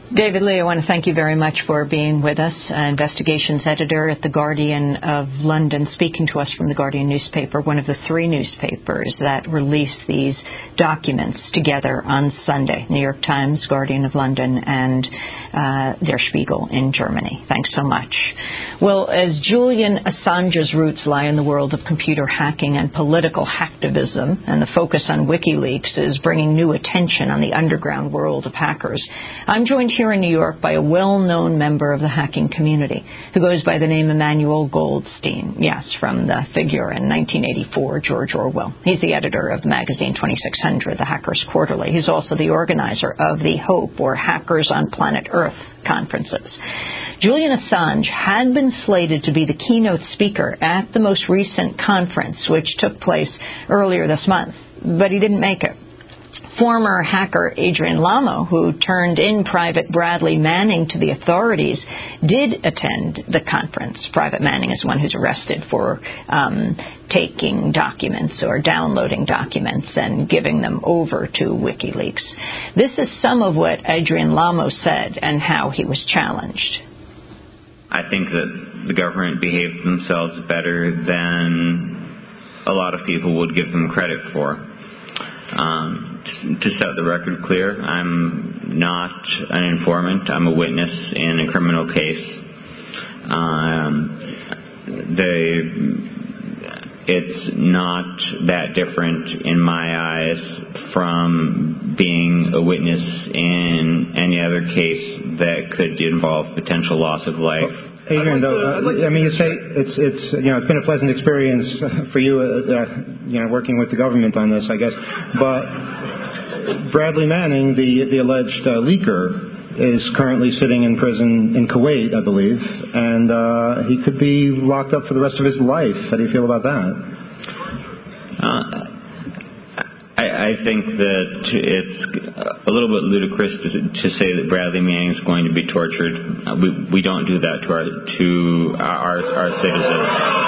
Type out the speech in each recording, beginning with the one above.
David Lee, I want to thank you very much for being with us, investigations editor at The Guardian of London, speaking to us from The Guardian newspaper, one of the three newspapers that released these documents together on Sunday. New York Times, Guardian of London, and Der Spiegel in Germany. Thanks so much. Well, as Julian Assange's roots lie in the world of computer hacking and political hacktivism, and the focus on WikiLeaks is bringing new attention on the underground world of hackers, I'm joined here in New York by a well-known member of the hacking community who goes by the name Emmanuel Goldstein. Yes, from the figure in 1984, George Orwell. He's the editor of the magazine 2600, the Hackers Quarterly. He's also the organizer of the HOPE, or Hackers on Planet Earth, conferences. Julian Assange had been slated to be the keynote speaker at the most recent conference, which took place earlier this month, but he didn't make it. Former hacker Adrian Lamo, who turned in Private Bradley Manning to the authorities, did attend the conference. Private Manning is the one who's arrested for taking documents or downloading documents and giving them over to WikiLeaks. This is some of what Adrian Lamo said and how he was challenged. I think that the government behaved themselves better than a lot of people would give them credit for. To set the record clear, I'm not an informant. I'm a witness in a criminal case. It's not that different in my eyes from being a witness in any other case that could involve potential loss of life. Adrian, you say it's been a pleasant experience for you, working with the government on this, I guess. But Bradley Manning, the alleged leaker, is currently sitting in prison in Kuwait, I believe, and he could be locked up for the rest of his life. How do you feel about that? I think that it's a little bit ludicrous to say that Bradley Manning is going to be tortured. We don't do that to our citizens.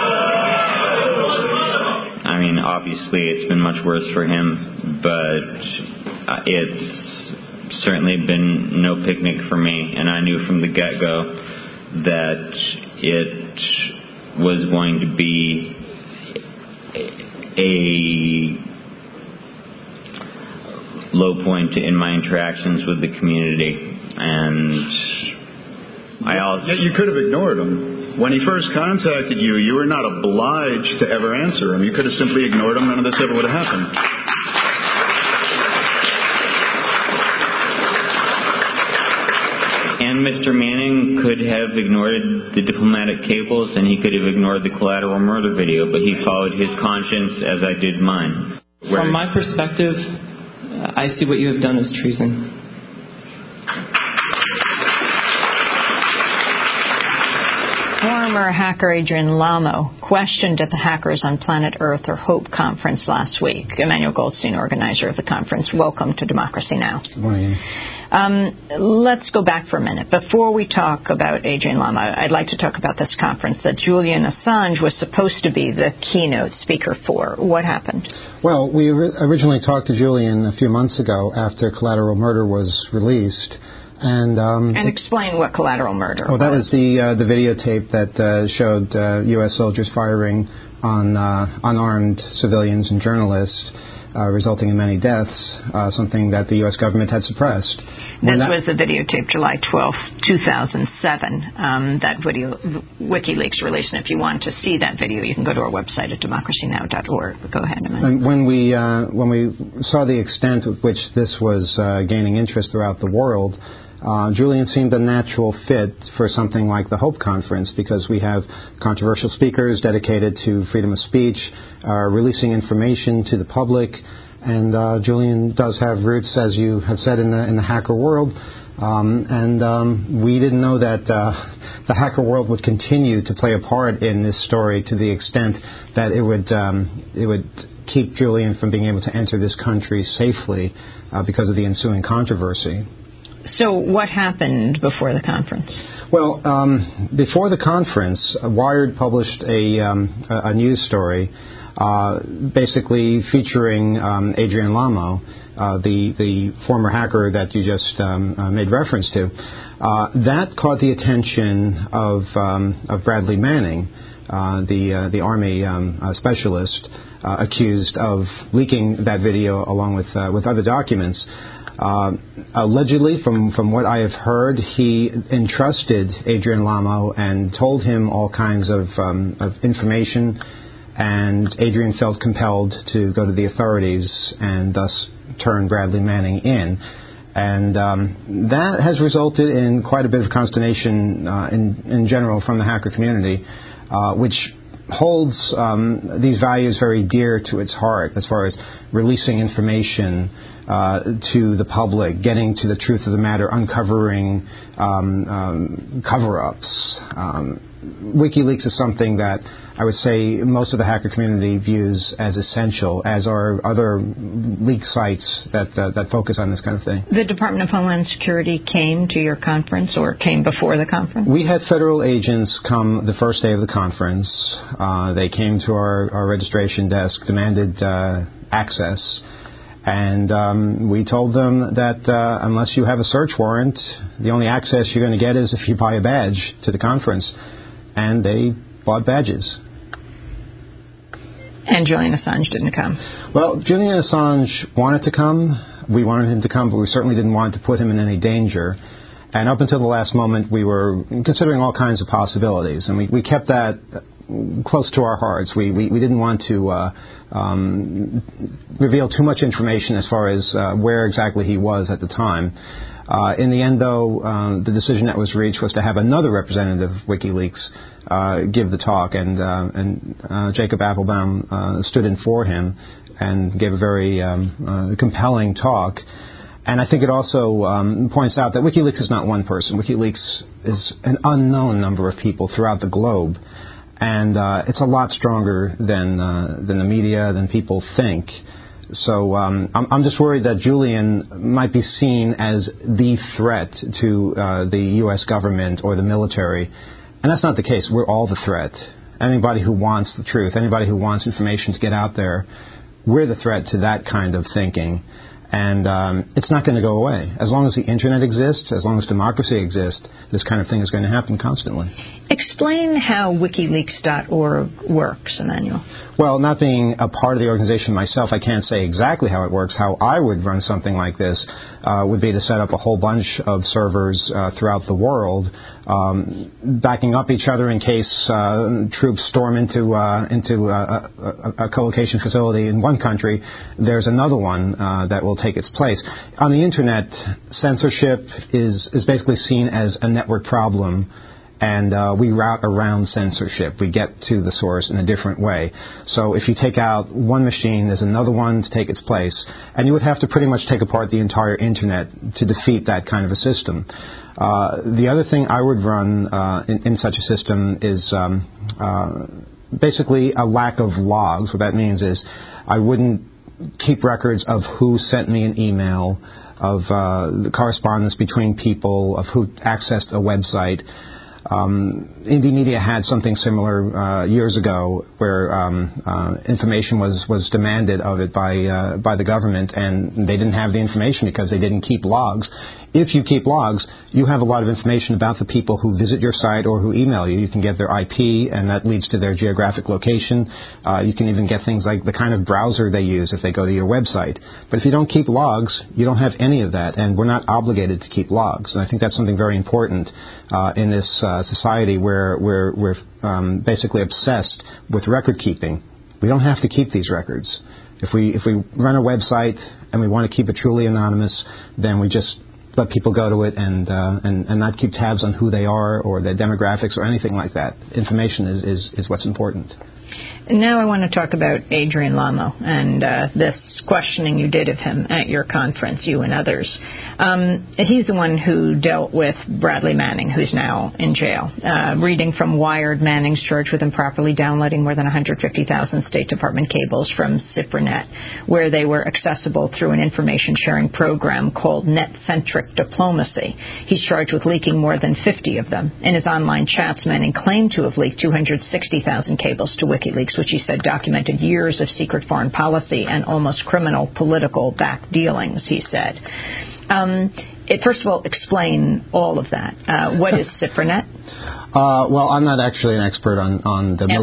I mean, obviously, it's been much worse for him, but it's certainly been no picnic for me, and I knew from the get-go that it was going to be a low point in my interactions with the community, and you could have ignored him. When he first contacted you, you were not obliged to ever answer him. You could have simply ignored him. None of this ever would have happened. And Mr. Manning could have ignored the diplomatic cables, and he could have ignored the collateral murder video, but he followed his conscience as I did mine. From my perspective, I see what you have done as treason. Former hacker Adrian Lamo questioned at the Hackers on Planet Earth, or HOPE, conference last week. Emmanuel Goldstein, organizer of the conference. Welcome to Democracy Now! Good morning. Let's go back for a minute. Before we talk about Adrian Lamo, I'd like to talk about this conference that Julian Assange was supposed to be the keynote speaker for. What happened? Well, we originally talked to Julian a few months ago after Collateral Murder was released. And explain what collateral murder was. Well, that was the videotape that showed U.S. soldiers firing on unarmed civilians and journalists, resulting in many deaths, something that the U.S. government had suppressed. This was the videotape, July 12, 2007, that video WikiLeaks released. And if you want to see that video, you can go to our website at democracynow.org. But go ahead, Emmanuel. And when we saw the extent with which this was gaining interest throughout the world, Julian seemed a natural fit for something like the HOPE conference, because we have controversial speakers dedicated to freedom of speech, releasing information to the public, and Julian does have roots, as you have said, in the hacker world, and we didn't know that the hacker world would continue to play a part in this story to the extent that it would keep Julian from being able to enter this country safely because of the ensuing controversy. So what happened before the conference? Well, before the conference, Wired published a news story basically featuring Adrian Lamo, the former hacker that you just made reference to. That caught the attention of Bradley Manning, the Army specialist accused of leaking that video along with other documents. Allegedly, from what I have heard, he entrusted Adrian Lamo and told him all kinds of information, and Adrian felt compelled to go to the authorities and thus turn Bradley Manning in. And that has resulted in quite a bit of consternation in general from the hacker community, which holds these values very dear to its heart as far as releasing information to the public, getting to the truth of the matter, uncovering cover-ups. WikiLeaks is something that I would say most of the hacker community views as essential, as are other leak sites that focus on this kind of thing. The Department of Homeland Security came to your conference, or came before the conference? We had federal agents come the first day of the conference. They came to our registration desk, demanded access, and we told them that unless you have a search warrant, the only access you're going to get is if you buy a badge to the conference. And they bought badges. And Julian Assange didn't come? Well, Julian Assange wanted to come. We wanted him to come, but we certainly didn't want to put him in any danger. And up until the last moment, we were considering all kinds of possibilities. And we kept that close to our hearts. We didn't want to reveal too much information as far as where exactly he was at the time. In the end, though, the decision that was reached was to have another representative of WikiLeaks give the talk, and Jacob Appelbaum stood in for him and gave a very compelling talk. And I think it also points out that WikiLeaks is not one person. WikiLeaks is an unknown number of people throughout the globe, and it's a lot stronger than the media, than people think. So I'm just worried that Julian might be seen as the threat to the U.S. government or the military. And that's not the case. We're all the threat. Anybody who wants the truth, anybody who wants information to get out there, we're the threat to that kind of thinking. And it's not going to go away. As long as the Internet exists, as long as democracy exists, this kind of thing is going to happen constantly. Explain how WikiLeaks.org works, Emmanuel. Well, not being a part of the organization myself, I can't say exactly how it works. How I would run something like this would be to set up a whole bunch of servers throughout the world, backing up each other in case troops storm into a co-location facility in one country. There's another one that will take its place. On the Internet, censorship is basically seen as a network problem, and we route around censorship. We get to the source in a different way. So if you take out one machine, there's another one to take its place, and you would have to pretty much take apart the entire Internet to defeat that kind of a system. The other thing I would run in such a system is basically a lack of logs. What that means is I wouldn't keep records of who sent me an email, of the correspondence between people, of who accessed a website. Indie Media had something similar years ago where information was demanded of it by the government, and they didn't have the information because they didn't keep logs. If you keep logs, you have a lot of information about the people who visit your site or who email you. You can get their IP, and that leads to their geographic location. You can even get things like the kind of browser they use if they go to your website. But if you don't keep logs, you don't have any of that, and we're not obligated to keep logs. And I think that's something very important in this society where we're basically obsessed with record keeping. We don't have to keep these records. If we run a website and we want to keep it truly anonymous, then we just let people go to it and not keep tabs on who they are or their demographics or anything like that. Information is what's important. Now I want to talk about Adrian Lamo and this questioning you did of him at your conference, you and others. He's the one who dealt with Bradley Manning, who's now in jail. Reading from Wired, Manning's charged with improperly downloading more than 150,000 State Department cables from Ciprinet, where they were accessible through an information-sharing program called Net-Centric Diplomacy. He's charged with leaking more than 50 of them. In his online chats, Manning claimed to have leaked 260,000 cables to WikiLeaks, which he said documented years of secret foreign policy and almost criminal political back dealings, he said. First of all, explain all of that. What is Ciprinet? Well, I'm not actually an expert on the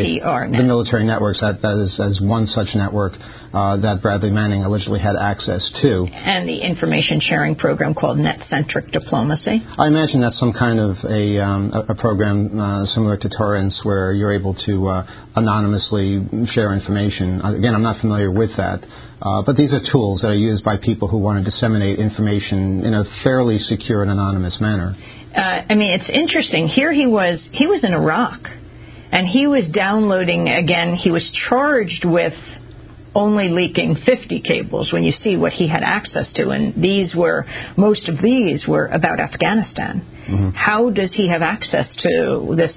military networks. That is as one such network that Bradley Manning allegedly had access to. And the information sharing program called Net-Centric Diplomacy? I imagine that's some kind of a program similar to Torrents where you're able to anonymously share information. Again, I'm not familiar with that. But these are tools that are used by people who want to disseminate information in a fairly secure and anonymous manner. It's interesting. Here he was in Iraq, and he was downloading, again, he was charged with only leaking 50 cables when you see what he had access to, and most of these were about Afghanistan. Mm-hmm. How does he have access to this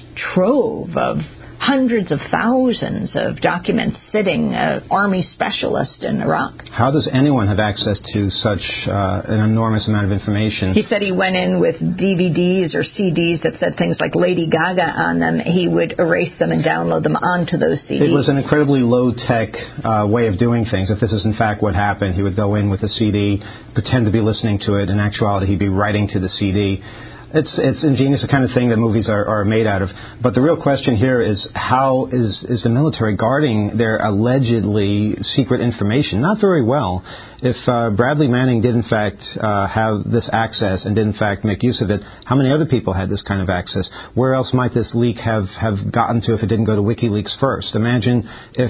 trove of hundreds of thousands of documents sitting, Army specialist in Iraq? How does anyone have access to such an enormous amount of information? He said he went in with DVDs or CDs that said things like Lady Gaga on them. He would erase them and download them onto those CDs. It was an incredibly low-tech way of doing things. If this is in fact what happened, he would go in with a CD, pretend to be listening to it. In actuality, he'd be writing to the CD. It's ingenious, the kind of thing that movies are made out of. But the real question here is how is the military guarding their allegedly secret information? Not very well. If Bradley Manning did in fact have this access and did in fact make use of it, how many other people had this kind of access? Where else might this leak have gotten to if it didn't go to WikiLeaks first? Imagine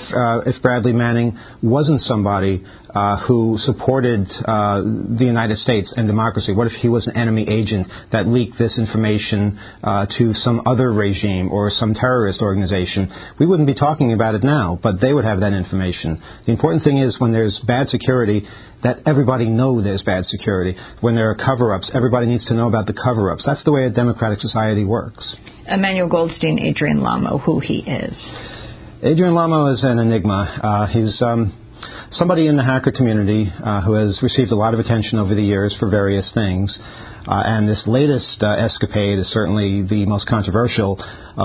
if Bradley Manning wasn't somebody who supported the United States and democracy. What if he was an enemy agent that leaked this information to some other regime or some terrorist organization? We wouldn't be talking about it now, but they would have that information. The important thing is when there's bad security, that everybody know there's bad security. When there are cover-ups, everybody needs to know about the cover-ups. That's the way a democratic society works. Emmanuel Goldstein, Adrian Lamo, who he is. Adrian Lamo is an enigma. He's somebody in the hacker community who has received a lot of attention over the years for various things. And this latest escapade is certainly the most controversial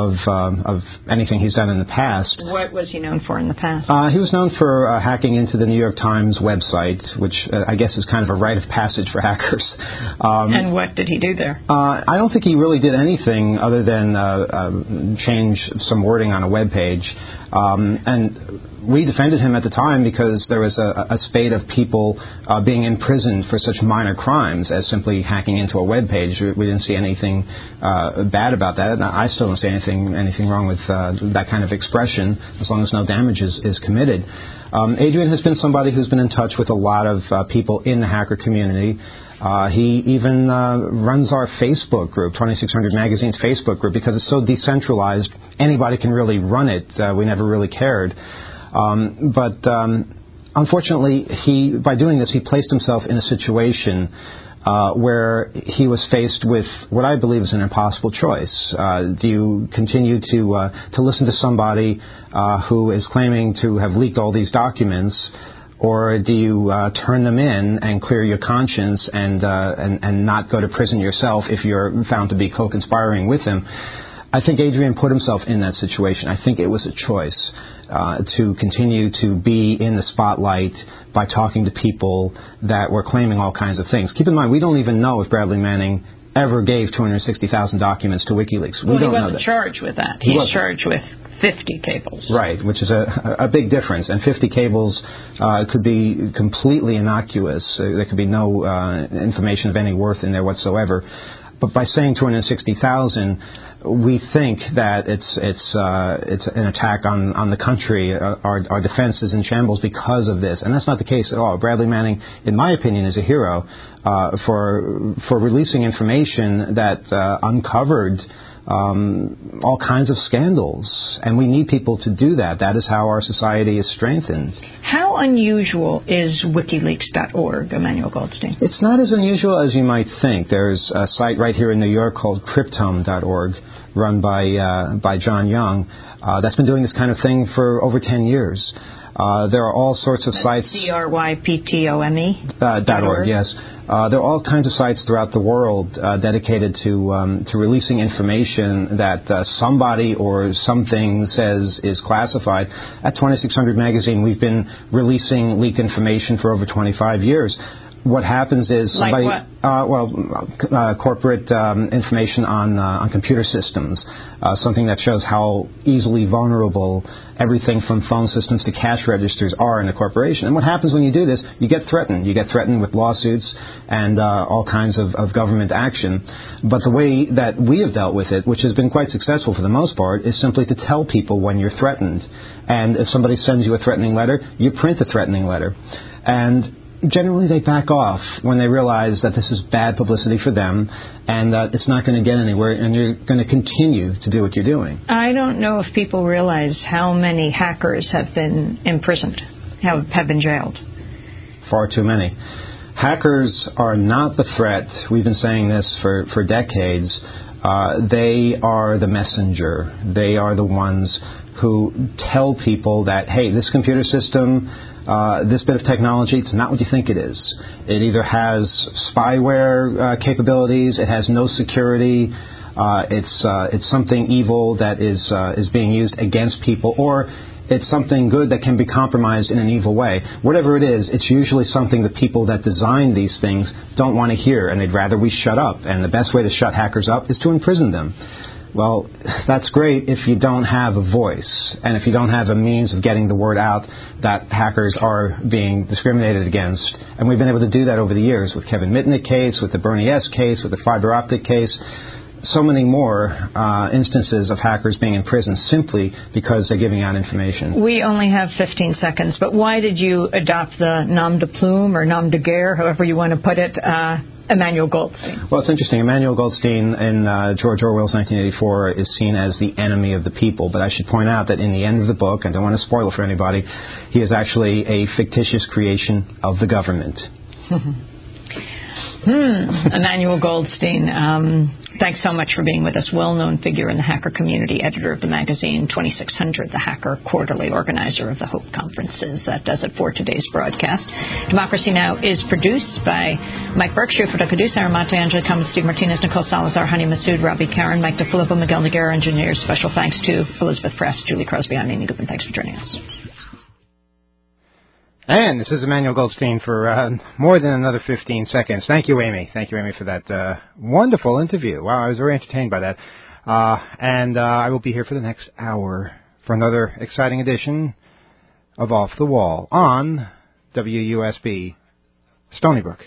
of anything he's done in the past. What was he known for in the past? He was known for hacking into the New York Times website, which I guess is kind of a rite of passage for hackers. And what did he do there? I don't think he really did anything other than change some wording on a web page. And we defended him at the time because there was a spate of people being imprisoned for such minor crimes as simply hacking into a web page. We didn't see anything bad about that. And I still don't see anything wrong with that kind of expression as long as no damage is committed. Adrian has been somebody who's been in touch with a lot of people in the hacker community. He even runs our Facebook group, 2600 Magazine's Facebook group, because it's so decentralized, anybody can really run it. We never really cared. But unfortunately, by doing this, he placed himself in a situation where he was faced with what I believe is an impossible choice. Do you continue to listen to somebody who is claiming to have leaked all these documents, or do you turn them in and clear your conscience and not go to prison yourself if you're found to be co-conspiring with him? I think Adrian put himself in that situation. I think it was a choice to continue to be in the spotlight by talking to people that were claiming all kinds of things. Keep in mind, we don't even know if Bradley Manning ever gave 260,000 documents to WikiLeaks. Well, he wasn't charged with that. He's charged with 50 cables. Right, which is a big difference. And 50 cables could be completely innocuous. There could be no information of any worth in there whatsoever. But by saying 260,000, we think that it's an attack on the country. Our defense is in shambles because of this, and that's not the case at all. Bradley Manning, in my opinion, is a hero for releasing information that uncovered all kinds of scandals. And we need people to do that. That is how our society is strengthened. How unusual is WikiLeaks.org, Emmanuel Goldstein? It's not as unusual as you might think. There's a site right here in New York called Cryptome.org, run by John Young, that's been doing this kind of thing for over 10 years. There are all sorts of sites. CRYPTOME.org, yes. There are all kinds of sites throughout the world dedicated to releasing information that somebody or something says is classified. At 2600 Magazine, we've been releasing leaked information for over 25 years. What happens is somebody, like what? Corporate information on computer systems, something that shows how easily vulnerable everything from phone systems to cash registers are in a corporation. And what happens when you do this? You get threatened. You get threatened with lawsuits and all kinds of government action. But the way that we have dealt with it, which has been quite successful for the most part, is simply to tell people when you're threatened. And if somebody sends you a threatening letter, you print a threatening letter. And generally they back off when they realize that this is bad publicity for them and that it's not going to get anywhere and you're going to continue to do what you're doing. I don't know if people realize how many hackers have been imprisoned, have been jailed. Far too many. Hackers are not the threat. We've been saying this for decades. They are the messenger. They are the ones who tell people that, hey, this computer system, this bit of technology, it's not what you think it is. It either has spyware capabilities, it has no security, it's something evil that is being used against people, or it's something good that can be compromised in an evil way. Whatever it is, it's usually something the people that design these things don't want to hear, and they'd rather we shut up. And the best way to shut hackers up is to imprison them. Well, that's great if you don't have a voice and if you don't have a means of getting the word out that hackers are being discriminated against. And we've been able to do that over the years with Kevin Mitnick case, with the Bernie S. case, with the fiber optic case. So many more instances of hackers being in prison simply because they're giving out information. We only have 15 seconds, but why did you adopt the nom de plume or nom de guerre, however you want to put it, Emmanuel Goldstein? Well, it's interesting. Emmanuel Goldstein in George Orwell's 1984 is seen as the enemy of the people. But I should point out that in the end of the book, I don't want to spoil it for anybody, he is actually a fictitious creation of the government. Emmanuel Goldstein, thanks so much for being with us. Well-known figure in the hacker community, editor of the magazine 2600, the Hacker Quarterly, organizer of the Hope Conferences. That does it for today's broadcast. Democracy Now! Is produced by Mike Berkshire, for Kadus, Aramante, Angela Cummins, Steve Martinez, Nicole Salazar, Hani Massoud, Robbie Karen, Mike DeFilippo, Miguel Noguera, engineers. Special thanks to Elizabeth Press, Julie Crosby, I'm Amy Goodman. Thanks for joining us. And this is Emmanuel Goldstein for more than another 15 seconds. Thank you, Amy. Thank you, Amy, for that wonderful interview. Wow, I was very entertained by that. And I will be here for the next hour for another exciting edition of Off the Wall on WUSB Stony Brook.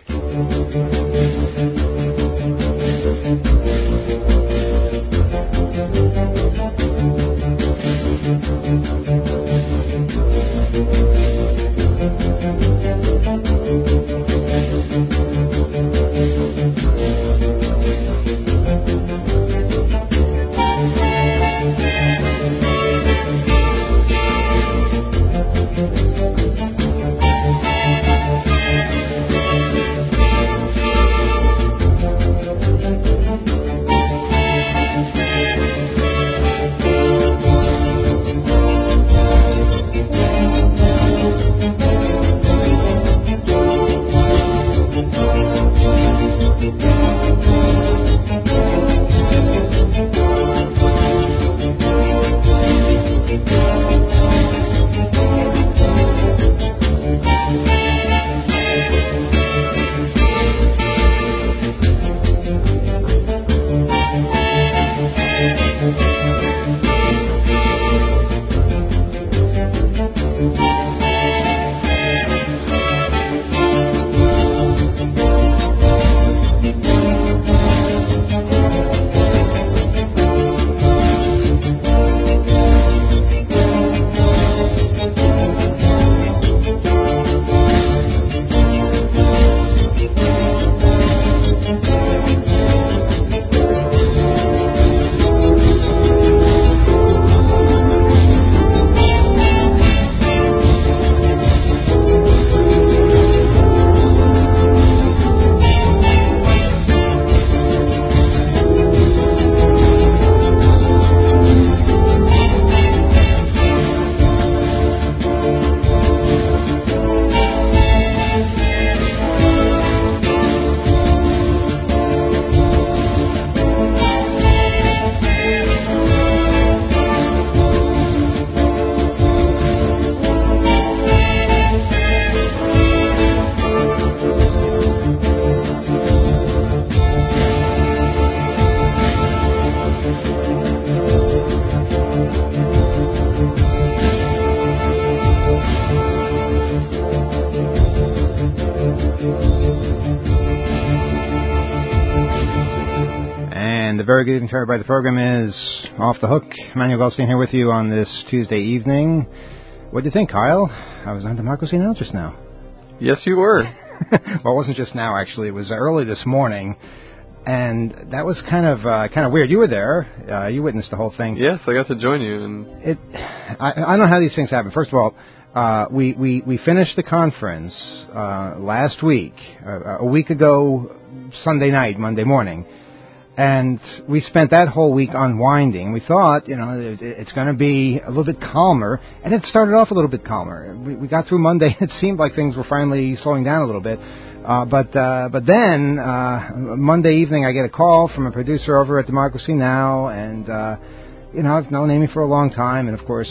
And a very good evening to everybody. The program is Off the Hook. Emmanuel Goldstein here with you on this Tuesday evening. What do you think, Kyle? I was on Democracy Now! Just now. Yes, you were. Well, it wasn't just now, actually. It was early this morning. And that was kind of weird. You were there. You witnessed the whole thing. Yes, I got to join you. And I don't know how these things happen. First of all, we finished the conference last week, a week ago, Sunday night, Monday morning, and we spent that whole week unwinding. We thought, it's going to be a little bit calmer, and it started off a little bit calmer. We got through Monday, and it seemed like things were finally slowing down a little bit. But then Monday evening, I get a call from a producer over at Democracy Now! And I've known Amy for a long time, and of course,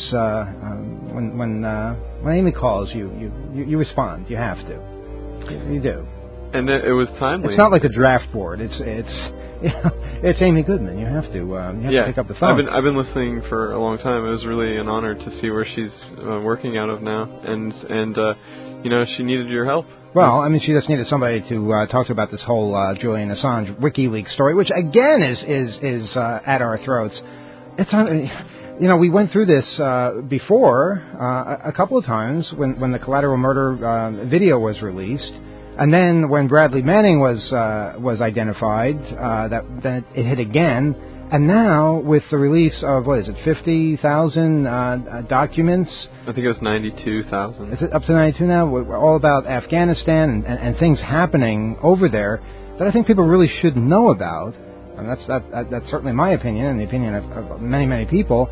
when Amy calls, you respond. You have to. You do. And it was timely. It's not like a draft board. It's Amy Goodman. You have to pick up the phone. I've been listening for a long time. It was really an honor to see where she's working out of now, and she needed your help. Well, I mean, she just needed somebody to talk to about this whole Julian Assange WikiLeaks story, which again is at our throats. It's on. We went through this before a couple of times when the Collateral Murder video was released, and then when Bradley Manning was identified, then it hit again, and now with the release of 50,000 documents. I think it was 92,000. Is it up to 92 now? We're all about Afghanistan and things happening over there that I think people really should know about. And that's certainly my opinion, and the opinion of many, many people.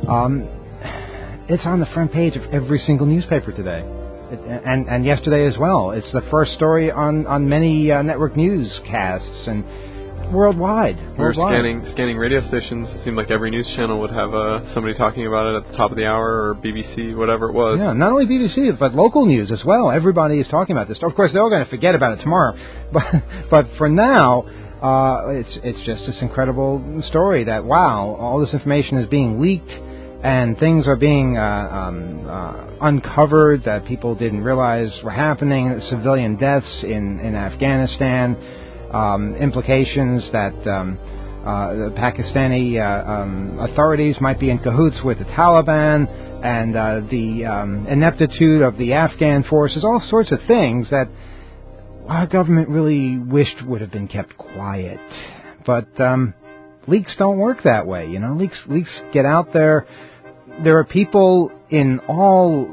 It's on the front page of every single newspaper today, and yesterday as well. It's the first story on many network newscasts and worldwide. We were scanning radio stations. It seemed like every news channel would have somebody talking about it at the top of the hour, or BBC, whatever it was. Yeah, not only BBC, but local news as well. Everybody is talking about this. Of course, they're all going to forget about it tomorrow, but for now. It's just this incredible story that, wow, all this information is being leaked and things are being uncovered that people didn't realize were happening, civilian deaths in Afghanistan, implications that the Pakistani authorities might be in cahoots with the Taliban, and the ineptitude of the Afghan forces, all sorts of things that our government really wished would have been kept quiet. But leaks don't work that way, Leaks get out there. There are people in all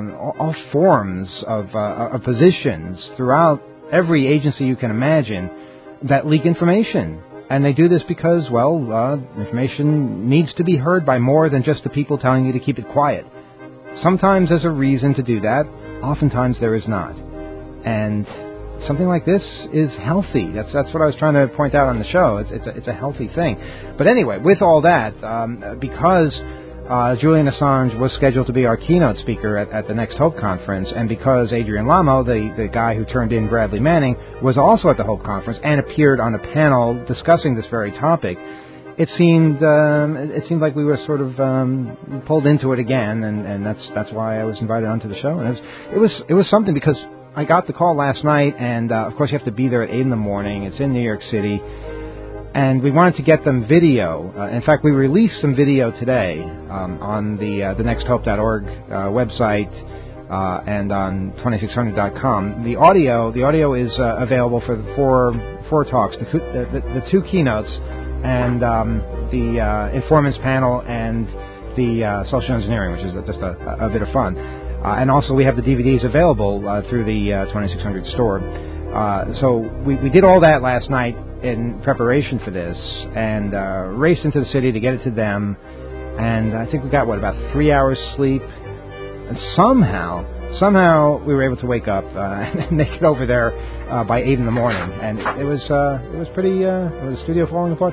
forms of positions throughout every agency you can imagine that leak information. And they do this because, information needs to be heard by more than just the people telling you to keep it quiet. Sometimes there's a reason to do that. Oftentimes there is not. And something like this is healthy. That's what I was trying to point out on the show. It's a healthy thing. But anyway, with all that, because Julian Assange was scheduled to be our keynote speaker at the Next Hope Conference, and because Adrian Lamo, the guy who turned in Bradley Manning, was also at the Hope Conference and appeared on a panel discussing this very topic, it seemed like we were sort of pulled into it again, and that's why I was invited onto the show. And it was something, because I got the call last night, and of course you have to be there at 8 in the morning. It's in New York City, and we wanted to get them video. In fact, we released some video today on the nexthope.org website and on 2600.com. The audio is available for the four talks, the two keynotes, and the informants panel, and the social engineering, which is just a bit of fun. And also we have the DVDs available through the 2600 store. So we did all that last night in preparation for this, and raced into the city to get it to them. And I think we got, about 3 hours sleep. And somehow we were able to wake up and make it over there by 8 in the morning. And it was pretty. Was the studio falling apart?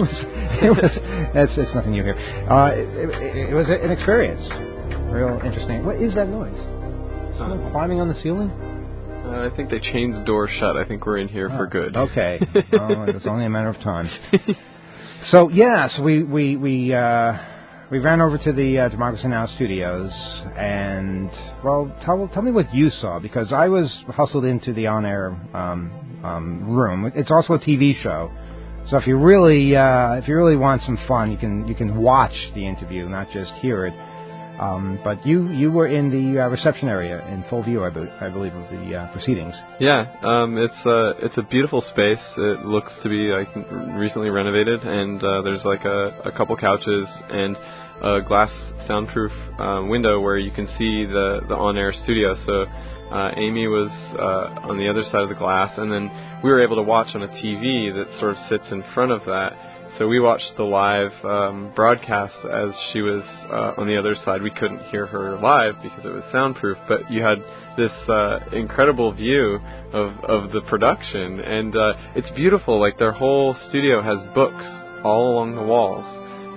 It's nothing new here. It was an experience. Real interesting. What is that noise? Someone climbing on the ceiling? I think they chained the door shut. I think we're in here for good. Okay. It's only a matter of time. So we ran over to the Democracy Now! Studios, and tell me what you saw, because I was hustled into the on-air room. It's also a TV show, So if you really want some fun, you can watch the interview, not just hear it. But you were in the reception area in full view, I believe, of the proceedings. Yeah, it's a beautiful space. It looks to be like recently renovated, and there's like a couple couches and a glass soundproof window where you can see the on-air studio. So Amy was on the other side of the glass, and then we were able to watch on a TV that sort of sits in front of that. So we watched the live broadcast as she was on the other side. We couldn't hear her live because it was soundproof, but you had this incredible view of the production, and it's beautiful. Like, their whole studio has books all along the walls,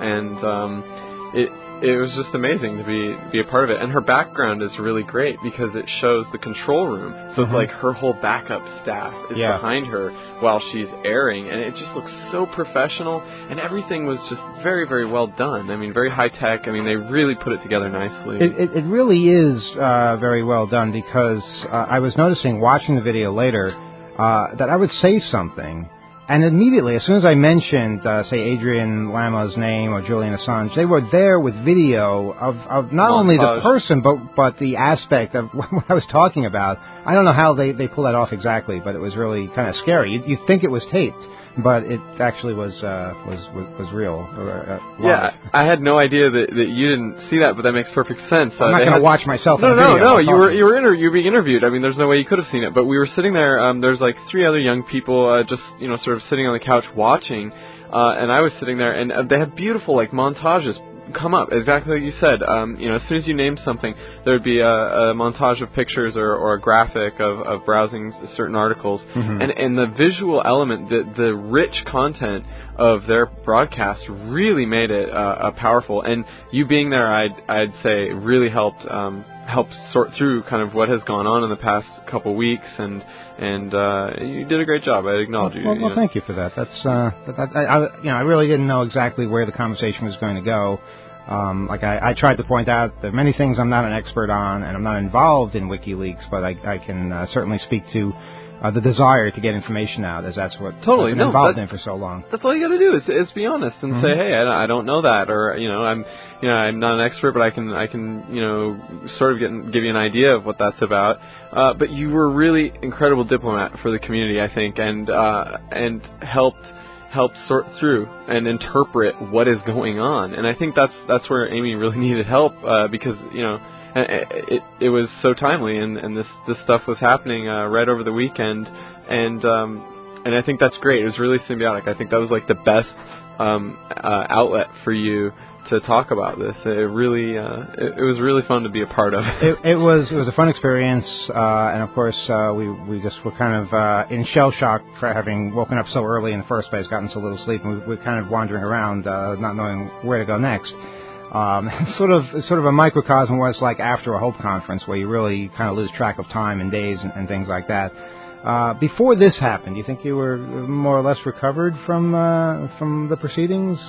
and it was just amazing to be a part of it. And her background is really great because it shows the control room. So it's like her whole backup staff is behind her while she's airing, and it just looks so professional, and everything was just very, very well done. I mean, very high tech. I mean, they really put it together nicely. It really is very well done, because I was noticing, watching the video later, that I would say something, and immediately, as soon as I mentioned, say, Adrian Lama's name or Julian Assange, they were there with video of not only the person, but the aspect of what I was talking about. I don't know how they pull that off exactly, but it was really kind of scary. You'd think it was taped, but it actually was real. Yeah, I had no idea that you didn't see that, but that makes perfect sense. I'm not going to watch myself. No. You were being interviewed. I mean, there's no way you could have seen it. But we were sitting there. There's like 3 other young people, just sort of sitting on the couch watching, and I was sitting there, and they had beautiful like montages come up, exactly like you said. As soon as you named something, there would be a montage of pictures or a graphic of browsing certain articles, and the visual element, the rich content of their broadcast really made it powerful. And you being there, I'd say, really helped sort through kind of what has gone on in the past couple weeks, and you did a great job. I acknowledge you. Well, thank you for that. That's I really didn't know exactly where the conversation was going to go. I tried to point out there are many things I'm not an expert on, and I'm not involved in WikiLeaks, but I can certainly speak to the desire to get information out, as that's what I've been involved in for so long. That's all you got to do is be honest and say, hey, I don't know that, or I'm not an expert, but I can sort of give you an idea of what that's about. But you were a really incredible diplomat for the community, I think, and helped sort through and interpret what is going on. And I think that's where Amy really needed help, because it was so timely, and this stuff was happening right over the weekend, and I think that's great. It was really symbiotic. I think that was like the best outlet for you to talk about this. It really it was really fun to be a part of. It was a fun experience, and of course we just were kind of in shell shock for having woken up so early in the first place, gotten so little sleep, and we're kind of wandering around, not knowing where to go next. Sort of a microcosm of what it's like after a Hope Conference, where you really kind of lose track of time and days and things like that. Before this happened, do you think you were more or less recovered from the proceedings?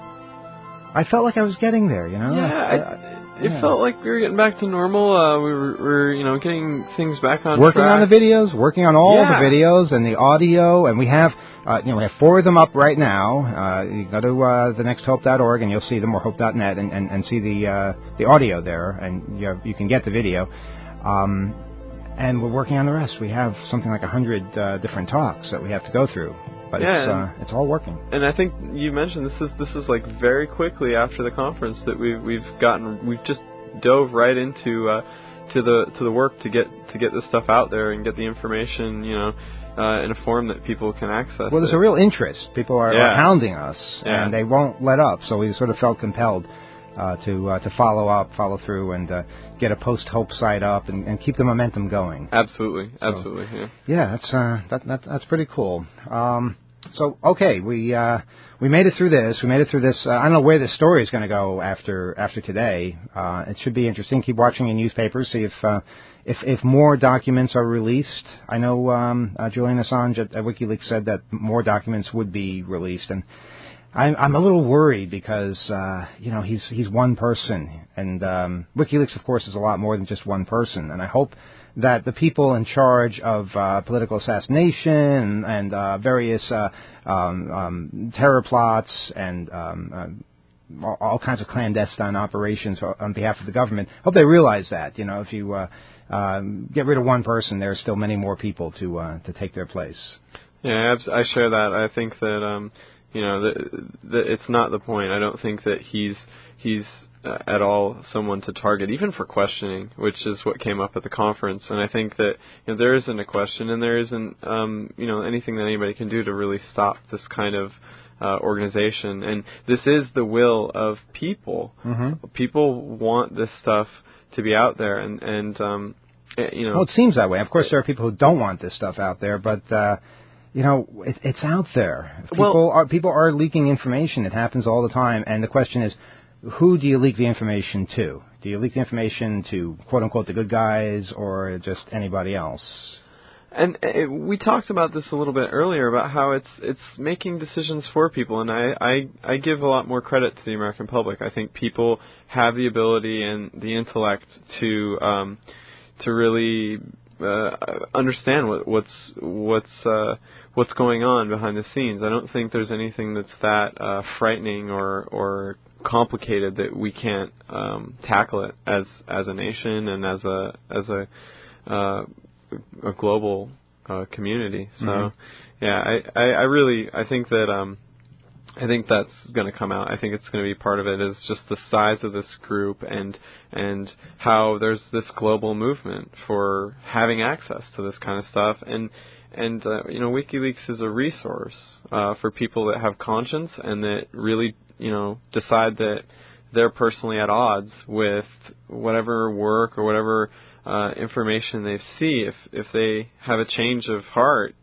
I felt like I was getting there, Yeah, it felt like we were getting back to normal. We were getting things back on working track. on the videos, working on all the videos and the audio, and we have 4 of them up right now. You go to thenexthope.org and you'll see them, or hope.net, and see the audio there, and you can get the video. And we're working on the rest. We have something like 100 different talks that we have to go through. But it's all working. And I think you mentioned this is like very quickly after the conference that we've just dove right into to the work to get this stuff out there and get the information in a form that people can access. Well, there's a real interest. People are hounding us, and they won't let up. So we sort of felt compelled to follow through, and get a post-Hope site up and keep the momentum going. Absolutely. Yeah, that's pretty cool. So okay, we made it through this. I don't know where this story is going to go after today. It should be interesting. Keep watching your newspapers. See if more documents are released. I know Julian Assange at WikiLeaks said that more documents would be released, and I'm a little worried because he's one person, and WikiLeaks, of course, is a lot more than just one person. And I hope that the people in charge of political assassination and various terror plots and all kinds of clandestine operations on behalf of the government, hope they realize that. You know, if you get rid of one person, there are still many more people to take their place. Yeah, I share that. I think that that it's not the point. I don't think that he's at all someone to target, even for questioning, which is what came up at the conference. And I think that there isn't a question, and there isn't anything that anybody can do to really stop this kind of organization. And this is the will of people. Mm-hmm. People want this stuff to be out there, and Well, it seems that way. Of course, there are people who don't want this stuff out there, but it's out there. People are leaking information. It happens all the time, and the question is, who do you leak the information to? Do you leak the information to, quote unquote, the good guys, or just anybody else? And we talked about this a little bit earlier about how it's making decisions for people, and I give a lot more credit to the American public. I think people have the ability and the intellect to really understand what's going on behind the scenes. I don't think there's anything that's that frightening or complicated that we can't tackle it as a nation and as a global community. So, mm-hmm. Yeah, I think that's going to come out. I think it's going to be part of it is just the size of this group and how there's this global movement for having access to this kind of stuff. And WikiLeaks is a resource for people that have conscience and that really decide that they're personally at odds with whatever work or whatever information they see. If they have a change of heart,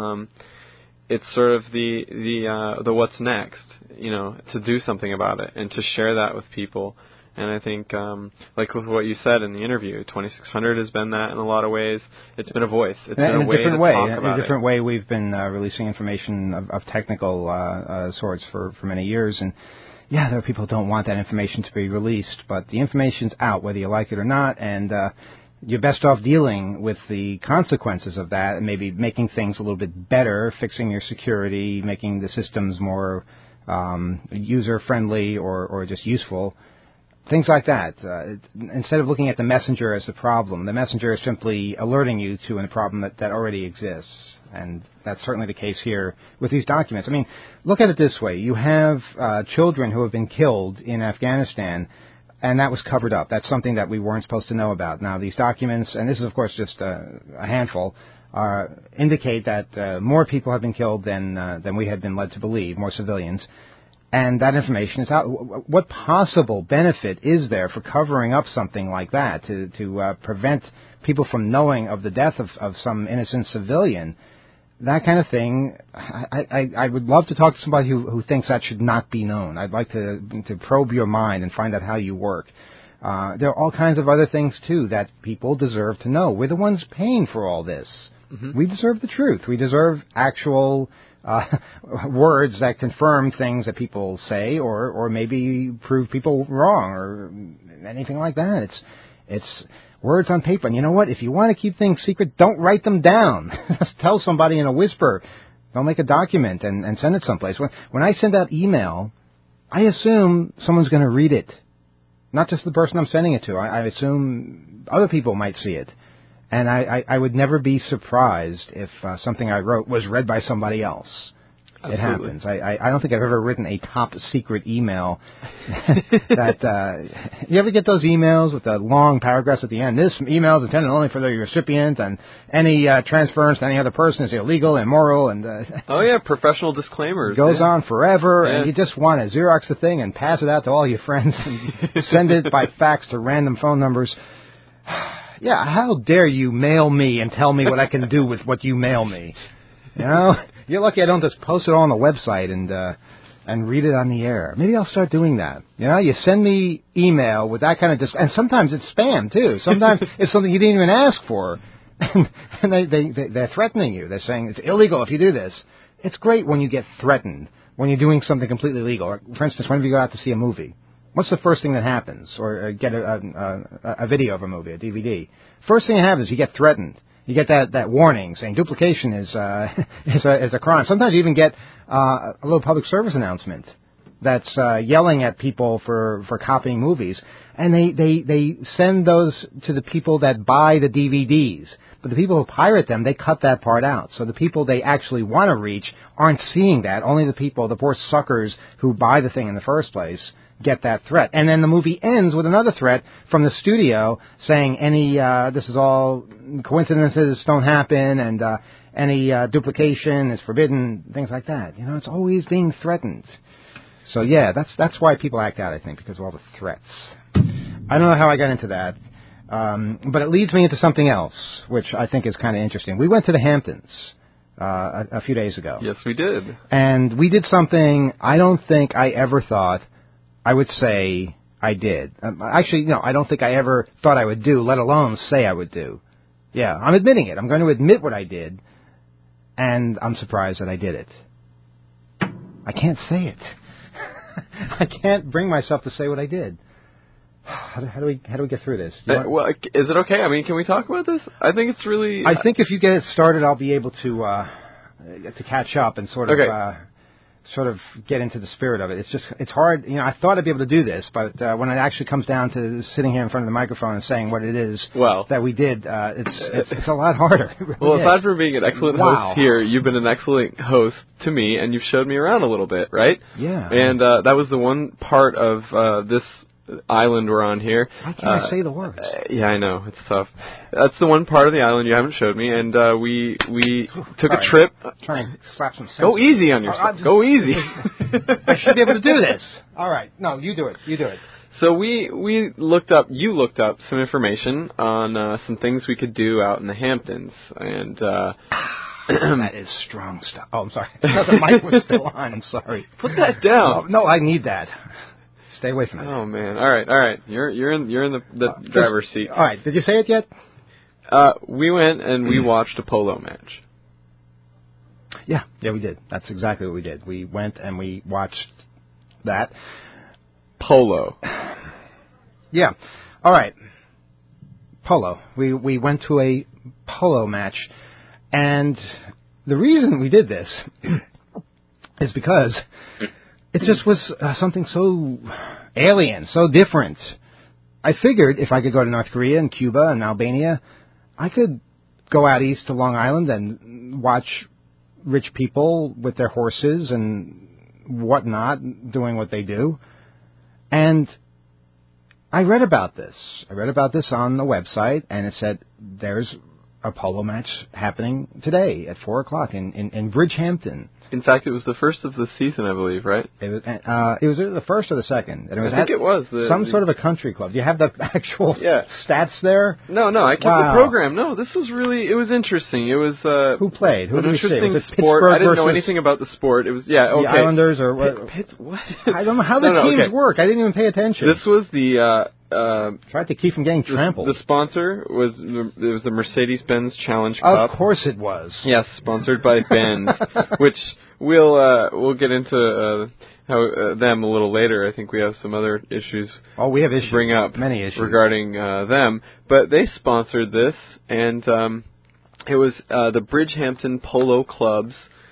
it's sort of the what's next, to do something about it and to share that with people. And I think, like with what you said in the interview, 2600 has been that in a lot of ways. It's been a voice. It's been a way to talk about it. In a different way, we've been releasing information of technical sorts for many years. And, yeah, there are people who don't want that information to be released. But the information's out, whether you like it or not. And you're best off dealing with the consequences of that and maybe making things a little bit better, fixing your security, making the systems more user-friendly or just useful. Things like that. Instead of looking at the messenger as the problem, the messenger is simply alerting you to a problem that already exists. And that's certainly the case here with these documents. I mean, look at it this way. You have children who have been killed in Afghanistan, and that was covered up. That's something that we weren't supposed to know about. Now, these documents, and this is, of course, just a handful, indicate that more people have been killed than we had been led to believe, more civilians. And that information is out. What possible benefit is there for covering up something like that to prevent people from knowing of the death of some innocent civilian? That kind of thing, I would love to talk to somebody who thinks that should not be known. I'd like to probe your mind and find out how you work. There are all kinds of other things, too, that people deserve to know. We're the ones paying for all this. Mm-hmm. We deserve the truth. We deserve actual words that confirm things that people say or maybe prove people wrong or anything like that. It's words on paper. And you know what? If you want to keep things secret, don't write them down. Just tell somebody in a whisper. Don't make a document and send it someplace. When I send out email, I assume someone's going to read it. Not just the person I'm sending it to. I assume other people might see it. And I would never be surprised if something I wrote was read by somebody else. Absolutely. It happens. I don't think I've ever written a top secret email. You ever get those emails with the long paragraphs at the end? This email is intended only for the recipient, and any transference to any other person is illegal, immoral, and oh yeah, professional disclaimers. Goes on forever, and you just want to Xerox the thing and pass it out to all your friends and send it by fax to random phone numbers. Yeah, how dare you mail me and tell me what I can do with what you mail me? You know, you're lucky I don't just post it all on the website and read it on the air. Maybe I'll start doing that. You know, you send me email with that kind of and sometimes it's spam too. Sometimes it's something you didn't even ask for, and they're threatening you. They're saying it's illegal if you do this. It's great when you get threatened when you're doing something completely legal. For instance, whenever you go out to see a movie. what's the first thing that happens? Or get a video of a movie, a DVD. First thing that happens, you get threatened. You get that warning saying duplication is a crime. Sometimes you even get a little public service announcement that's yelling at people for copying movies. And they send those to the people that buy the DVDs. But the people who pirate them, they cut that part out. So the people they actually want to reach aren't seeing that. Only the poor suckers who buy the thing in the first place, get that threat. And then the movie ends with another threat from the studio saying this is all coincidences don't happen, and any duplication is forbidden, things like that. It's always being threatened. So yeah, that's why people act out, I think, because of all the threats. I don't know how I got into that, but it leads me into something else, which I think is kind of interesting. We went to the Hamptons a few days ago. Yes, we did. And we did something I don't think I ever thought I would say I did. Actually, no, I don't think I ever thought I would do, let alone say I would do. Yeah, I'm admitting it. I'm going to admit what I did, and I'm surprised that I did it. I can't say it. I can't bring myself to say what I did. How do we get through this? Well, is it okay? I mean, can we talk about this? I think it's really. I think if you get it started, I'll be able to catch up and sort of get into the spirit of it. It's hard. I thought I'd be able to do this, but when it actually comes down to sitting here in front of the microphone and saying what it is that we did, it's a lot harder. Really well, aside from being an excellent host here, you've been an excellent host to me, and you've showed me around a little bit, right? Yeah. And that was the one part of this island we're on here. Why can't I say the words? Yeah, I know. It's tough. That's the one part of the island you haven't showed me, and we took a trip. Trying to slap some sense. Go easy on yourself. Go easy. I should be able to do this. All right. No, you do it. You do it. So you looked up some information on some things we could do out in the Hamptons, and that is strong stuff. Oh, I'm sorry. The mic was still on. I'm sorry. Put that down. No, I need that. Stay away from it. Oh man! All right. You're in the driver's seat. All right. Did you say it yet? We went and we watched a polo match. Yeah, we did. That's exactly what we did. We went and we watched that polo. Yeah. All right. Polo. We went to a polo match, and the reason we did this is because it just was something so alien, so different. I figured if I could go to North Korea and Cuba and Albania, I could go out east to Long Island and watch rich people with their horses and whatnot doing what they do. And I read about this. On the website, and it said there's a polo match happening today at 4 o'clock in Bridgehampton. In fact, it was the first of the season, I believe, right? It was the first or the second. And I think it was. Some sort of a country club. Do you have the actual stats there? No, I kept the program. No, this was it was interesting. It was... Who played? Who did we see? Was it sport. Pittsburgh I didn't know anything about the sport. It was, okay. The Islanders or what? What? I don't know how the teams work. I didn't even pay attention. This was the... tried to keep from getting trampled. The sponsor was the Mercedes-Benz Challenge Cup. Of course it was. Yes, sponsored by Benz, which we'll get into them a little later. I think we have some other issues. Oh, we have issues. To bring up many issues regarding them, but they sponsored this, and it was the Bridgehampton Polo Club's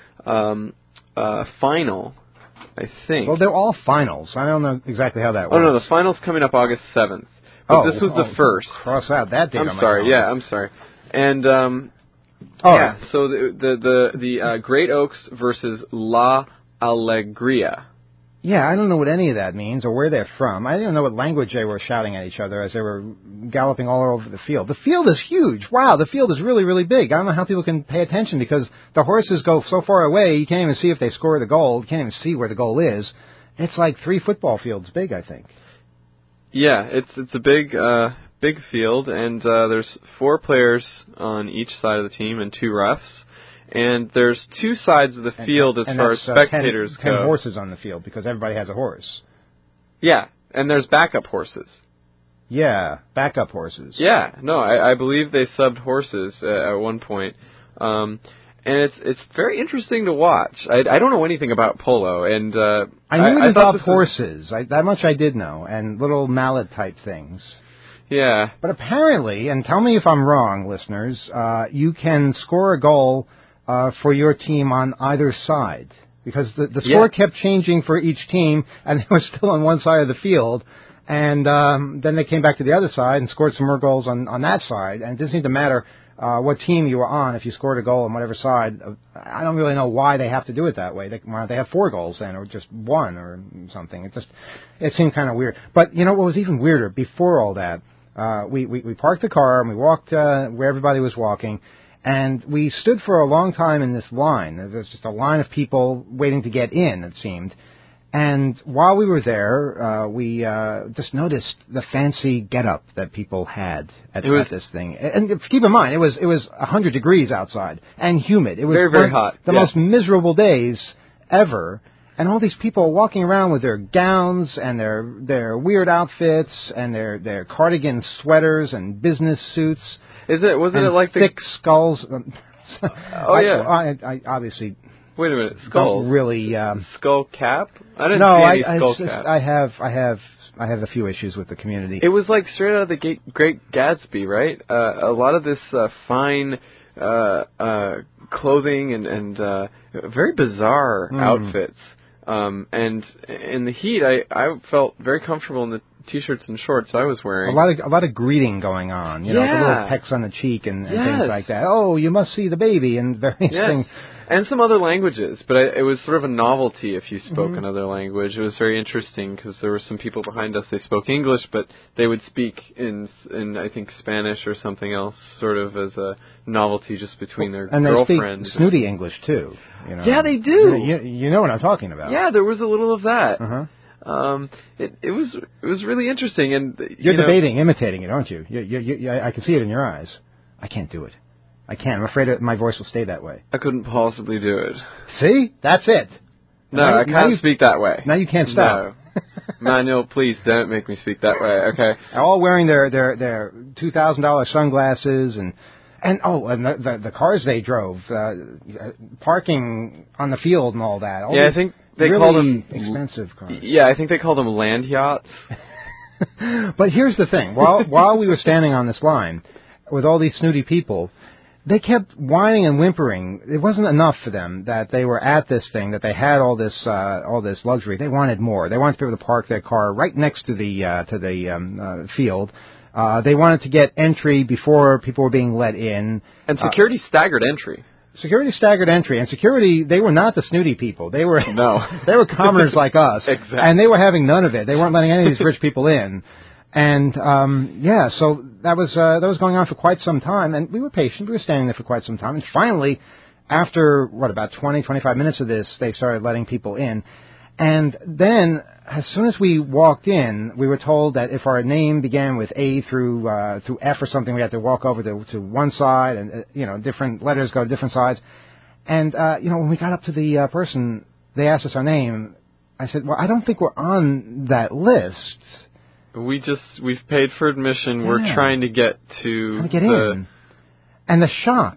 final. I think. Well, they're all finals. I don't know exactly how that works. Oh, no, the final's coming up August 7th. But this was the first. Cross out that date. I'm sorry. Yeah, I'm sorry. And right. So the Great Oaks versus La Alegria. Yeah, I don't know what any of that means or where they're from. I didn't know what language they were shouting at each other as they were galloping all over the field. The field is huge. Wow, the field is really, really big. I don't know how people can pay attention because the horses go so far away, you can't even see if they score the goal. You can't even see where the goal is. It's like 3 football fields big, I think. Yeah, it's a big field, and there's 4 players on each side of the team and 2 refs. And there's 2 sides of the field as far as spectators go. 10 horses on the field because everybody has a horse. Yeah, and there's backup horses. Yeah, backup horses. Yeah, no, I believe they subbed horses at one point. and it's very interesting to watch. I don't know anything about polo, and I knew it involved this horses. That much I did know, and little mallet-type things. Yeah. But apparently, and tell me if I'm wrong, listeners, you can score a goal for your team on either side. Because the score kept changing for each team, and they were still on one side of the field. And then they came back to the other side and scored some more goals on that side. And it didn't seem to matter what team you were on. If you scored a goal on whatever side, I don't really know why they have to do it that way. Why don't they have 4 goals then, or just 1 or something? It seemed kind of weird. But you know what was even weirder? Before all that, we parked the car and we walked where everybody was walking. And we stood for a long time in this line. There was just a line of people waiting to get in, it seemed. And while we were there, we just noticed the fancy get-up that people had at this thing. And keep in mind, it was 100 degrees outside and humid. It was very, very hot. The most miserable days ever. And all these people walking around with their gowns and their weird outfits and their cardigan sweaters and business suits. Wasn't it like thick skulls? Oh yeah. I obviously. Wait a minute, skulls. Don't really. Skull cap? I didn't see any skull cap. I have a few issues with the community. It was like straight out of the Great Gatsby, right? A lot of this fine clothing and very bizarre outfits. And in the heat, I felt very comfortable in the T-shirts and shorts I was wearing. A lot of greeting going on, you know, the little pecks on the cheek and things like that. Oh, you must see the baby and various things. And some other languages, but it was sort of a novelty if you spoke another language. It was very interesting because there were some people behind us, they spoke English, but they would speak in I think, Spanish or something else, sort of as a novelty just between their girlfriends. And they speak snooty English, too. You know? Yeah, they do. You know what I'm talking about. Yeah, there was a little of that. It was really interesting, and you're debating imitating it, aren't you? I can see it in your eyes. I can't do it. I can't. I'm afraid my voice will stay that way. I couldn't possibly do it. See, that's it. No, I can't speak that way. Now you can't stop. No. Manuel, please don't make me speak that way. Okay. All wearing their $2,000 sunglasses and the cars they drove, parking on the field and all that. I think they really call them expensive cars. Yeah, I think they call them land yachts. But here's the thing: while we were standing on this line with all these snooty people, they kept whining and whimpering. It wasn't enough for them that they were at this thing, that they had all this luxury. They wanted more. They wanted to be able to park their car right next to the field. They wanted to get entry before people were being let in. And security staggered entry. Security staggered entry, and security, they were not the snooty people. They were they were commoners like us. Exactly. And they were having none of it. They weren't letting any of these rich people in. And so that was going on for quite some time, and we were patient. We were standing there for quite some time, and finally, after about 20-25 minutes of this, they started letting people in. And then, as soon as we walked in, we were told that if our name began with A through F or something, we had to walk over to one side, and different letters go to different sides. And when we got up to the person, they asked us our name. I said, "Well, I don't think we're on that list." We've paid for admission. Yeah. We're trying to get in. And the shock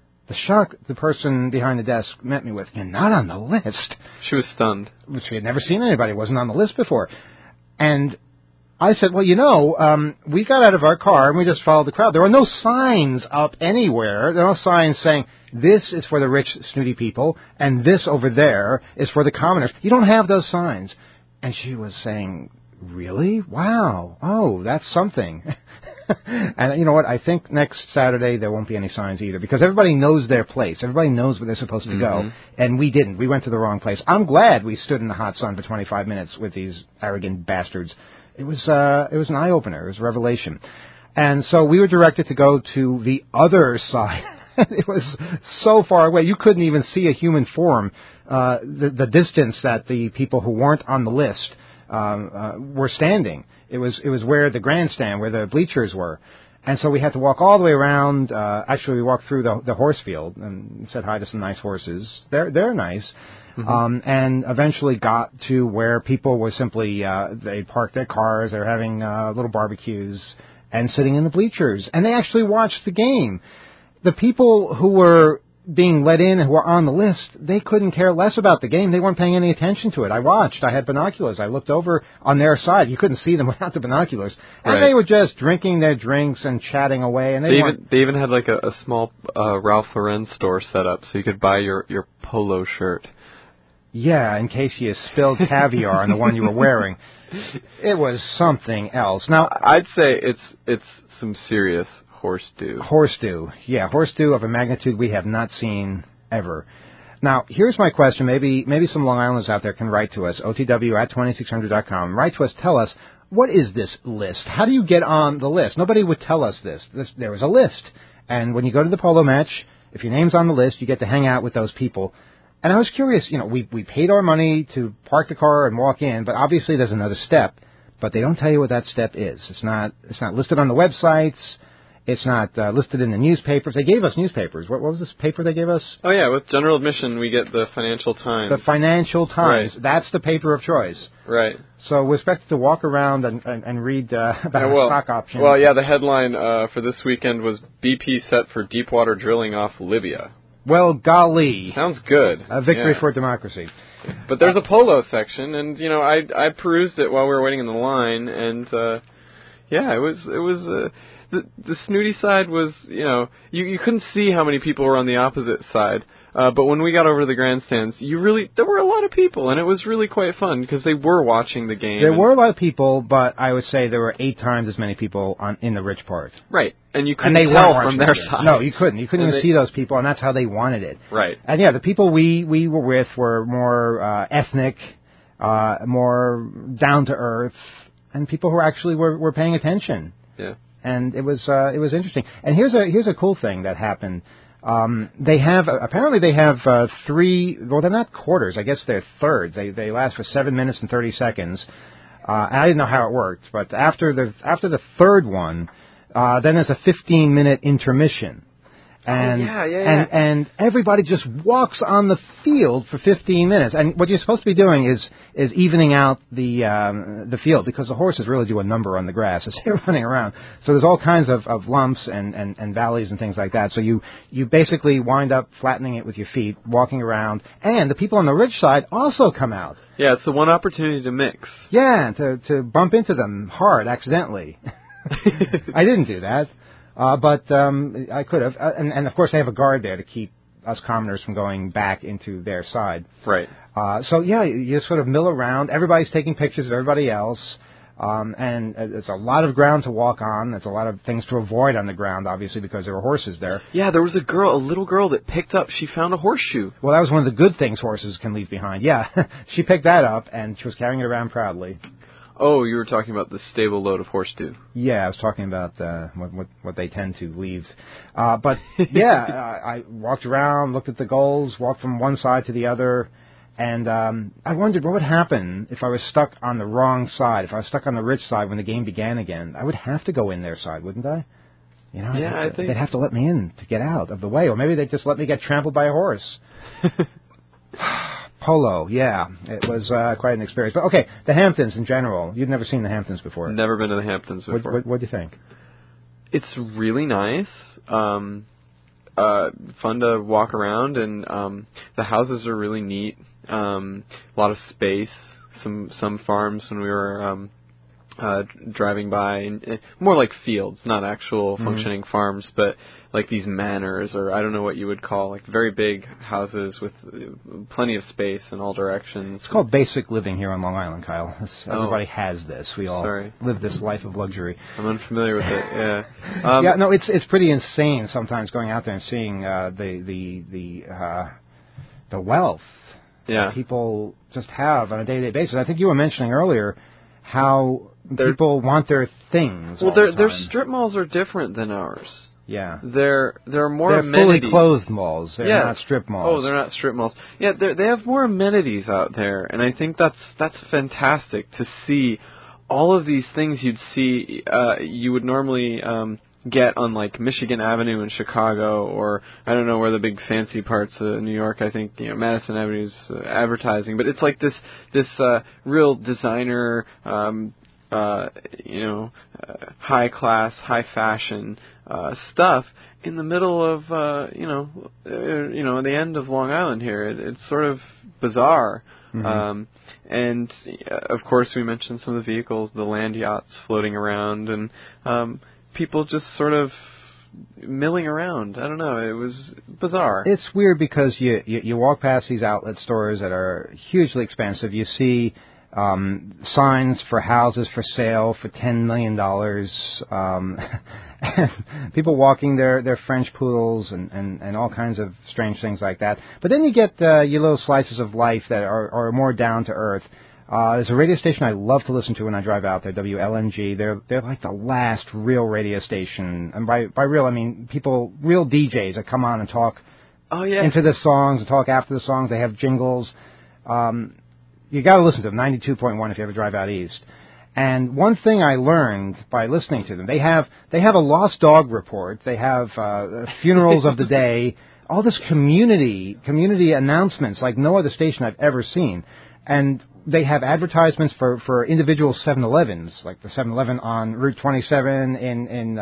the person behind the desk met me with, "You're not on the list." She was stunned. Which we had never seen anybody wasn't on the list before. And I said, "Well, we got out of our car and we just followed the crowd. There were no signs up anywhere. There are no signs saying, this is for the rich, snooty people, and this over there is for the commoners. You don't have those signs." And she was saying, "Really? Wow. Oh, that's something." And you know what? I think next Saturday there won't be any signs either, because everybody knows their place. Everybody knows where they're supposed to go, and we didn't. We went to the wrong place. I'm glad we stood in the hot sun for 25 minutes with these arrogant bastards. It was an eye-opener. It was a revelation. And so we were directed to go to the other side. It was so far away. You couldn't even see a human form, the distance that the people who weren't on the list were standing. It was where the grandstand, where the bleachers were. And so we had to walk all the way around. Actually, we walked through the horse field and said hi to some nice horses. They're nice. And eventually got to where people were simply, they parked their cars, they were having little barbecues and sitting in the bleachers. And they actually watched the game. The people who were being let in and who are on the list, they couldn't care less about the game. They weren't paying any attention to it. I watched. I had binoculars. I looked over on their side. You couldn't see them without the binoculars. And Right. they were just drinking their drinks and chatting away. And They even had like a small Ralph Lauren store set up so you could buy your polo shirt. Yeah, in case you spilled caviar on the one you were wearing. It was something else. Now, I'd say it's some serious horse stew. Horse stew. Yeah, horse stew of a magnitude we have not seen ever. Now, here's my question. Maybe some Long Islanders out there can write to us, otw@2600.com. Write to us. Tell us, what is this list? How do you get on the list? Nobody would tell us this. There was a list. And when you go to the polo match, if your name's on the list, you get to hang out with those people. And I was curious, we paid our money to park the car and walk in, but obviously there's another step. But they don't tell you what that step is. It's not listed on the websites. It's not listed in the newspapers. They gave us newspapers. What was this paper they gave us? Oh, yeah, with general admission, we get the Financial Times. The Financial Times. Right. That's the paper of choice. Right. So we're expected to walk around and read about stock options. Well, yeah, the headline for this weekend was BP set for deepwater drilling off Libya. Well, golly. Sounds good. A victory Yeah. for democracy. But there's a polo section, and I perused it while we were waiting in the line, and it was the snooty side was you couldn't see how many people were on the opposite side, but when we got over to the grandstands, there were a lot of people, and it was really quite fun because they were watching the game. There were a lot of people, but I would say there were 8 times as many people in the rich part. Right, and you couldn't they tell weren't from their watching it. side. No, you couldn't. You couldn't even see those people, and that's how they wanted it. Right. And yeah, the people we were with were more ethnic, more down to earth, and people who actually were paying attention. Yeah. And it was interesting. And here's a cool thing that happened. They have 3. Well, they're not quarters. I guess they're thirds. They last for 7 minutes and 30 seconds. And I didn't know how it worked, but after the third one, then there's a 15-minute intermission. And, and everybody just walks on the field for 15 minutes. And what you're supposed to be doing is evening out the field, because the horses really do a number on the grass as they're running around. So there's all kinds of lumps and valleys and things like that. So you basically wind up flattening it with your feet, walking around. And the people on the rich side also come out. Yeah, it's the one opportunity to mix. Yeah, to bump into them hard accidentally. I didn't do that. But I could have. And, of course, they have a guard there to keep us commoners from going back into their side. Right. So, yeah, you sort of mill around. Everybody's taking pictures of everybody else. And there's a lot of ground to walk on. There's a lot of things to avoid on the ground, obviously, because there were horses there. Yeah, there was a little girl that she found a horseshoe. Well, that was one of the good things horses can leave behind. Yeah, she picked that up, and she was carrying it around proudly. Oh, you were talking about the stable load of horse stew. Yeah, I was talking about what they tend to leave. But, yeah, I walked around, looked at the goals, walked from one side to the other, and I wondered what would happen if I was stuck on the wrong side, if I was stuck on the rich side when the game began again. I would have to go in their side, wouldn't I? Yeah, I think they'd have to let me in to get out of the way, or maybe they'd just let me get trampled by a horse. Polo, yeah. It was quite an experience. But, okay, the Hamptons in general. You've never seen the Hamptons before. Never been to the Hamptons before. What do you think? It's really nice. Fun to walk around, and the houses are really neat. A lot of space. Some farms when we were driving by, and more like fields, not actual functioning farms, but like these manors, or I don't know what you would call, like very big houses with plenty of space in all directions. It's called basic living here on Long Island, Kyle. Everybody has this. We all live this life of luxury. I'm unfamiliar with it. Yeah. Yeah. No, it's pretty insane sometimes going out there and seeing the wealth that people just have on a day-to-day basis. I think you were mentioning earlier how people want their things. Well, their strip malls are different than ours. Yeah. There are more they're amenities. Fully clothed malls. They're not strip malls. Oh, they're not strip malls. Yeah, they have more amenities out there, and I think that's fantastic to see all of these things you would normally get on like Michigan Avenue in Chicago, or I don't know where the big fancy parts of New York. I think Madison Avenue's advertising, but it's like this real designer high class, high fashion stuff in the middle of at the end of Long Island here. It's sort of bizarre. Mm-hmm. And of course, we mentioned some of the vehicles, the land yachts floating around, and people just sort of milling around. I don't know. It was bizarre. It's weird because you walk past these outlet stores that are hugely expensive. You see signs for houses for sale for $10 million. People walking their French poodles and all kinds of strange things like that. But then you get your little slices of life that are more down to earth. There's a radio station I love to listen to when I drive out there, WLNG. They're like the last real radio station. And by real, I mean real DJs that come on and talk into the songs and talk after the songs. They have jingles. You got to listen to them, 92.1 if you ever drive out east. And one thing I learned by listening to them, they have a lost dog report. They have funerals of the day, all this community announcements like no other station I've ever seen. And they have advertisements for individual 7-Elevens, like the 7-Eleven on Route 27 in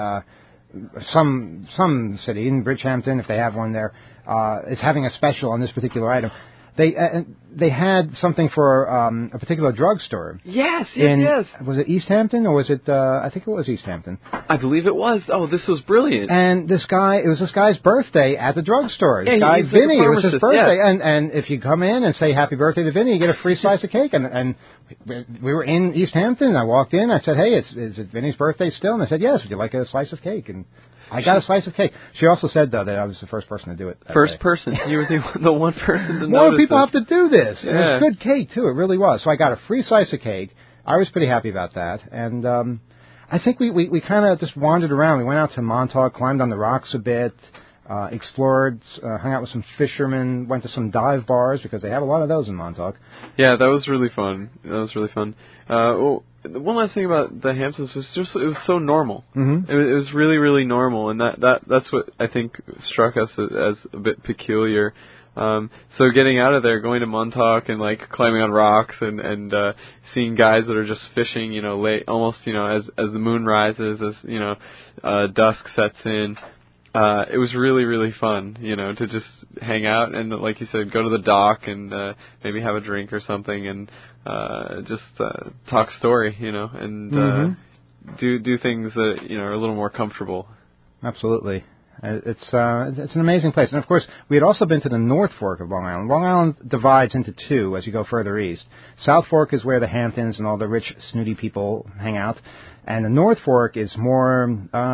some city, in Bridgehampton, if they have one there, is having a special on this particular item. They had something for a particular drugstore. Yes. Was it East Hampton or was it? I think it was East Hampton. I believe it was. Oh, this was brilliant. And it was this guy's birthday at the drugstore. Yeah, this guy Vinny, it was his birthday. Yeah. And if you come in and say happy birthday to Vinny, you get a free slice of cake. And we were in East Hampton. And I walked in. I said, "Hey, is it Vinny's birthday still?" And they said, "Yes. Would you like a slice of cake?" And I got a slice of cake. She also said, though, that I was the first person to do it. First person. You were the one person to More notice people it. have to do this. Yeah. And it's good cake, too. It really was. So I got a free slice of cake. I was pretty happy about that. And I think we kind of just wandered around. We went out to Montauk, climbed on the rocks a bit, explored, hung out with some fishermen, went to some dive bars, because they have a lot of those in Montauk. Yeah, that was really fun. One last thing about the Hamptons was it was so normal. Mm-hmm. It was really, really normal, and that's what I think struck us as a bit peculiar. So getting out of there, going to Montauk and like climbing on rocks and seeing guys that are just fishing, late, almost, as the moon rises, as dusk sets in. It was really, really fun, to just hang out and, like you said, go to the dock and maybe have a drink or something and just talk story, and do things that are a little more comfortable. Absolutely. It's an amazing place. And, of course, we had also been to the North Fork of Long Island. Long Island divides into two as you go further east. South Fork is where the Hamptons and all the rich, snooty people hang out. And the North Fork is more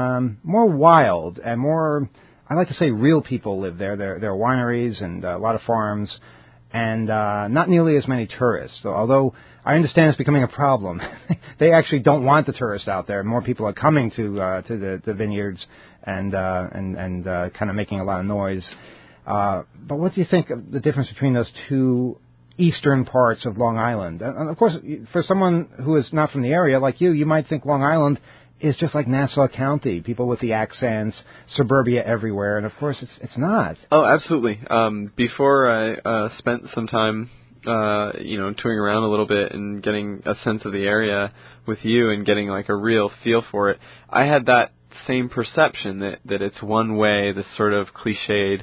wild and more, I like to say, real people live there. There are wineries and a lot of farms and not nearly as many tourists. So, although I understand it's becoming a problem. They actually don't want the tourists out there. More people are coming to the vineyards and kind of making a lot of noise. But what do you think of the difference between those two eastern parts of Long Island? And of course, for someone who is not from the area like you might think Long Island is just like Nassau County, people with the accents, suburbia everywhere, and of course it's not. Oh, absolutely. Before I spent some time touring around a little bit and getting a sense of the area with you and getting like a real feel for it, I had that same perception that it's one way, this sort of cliched,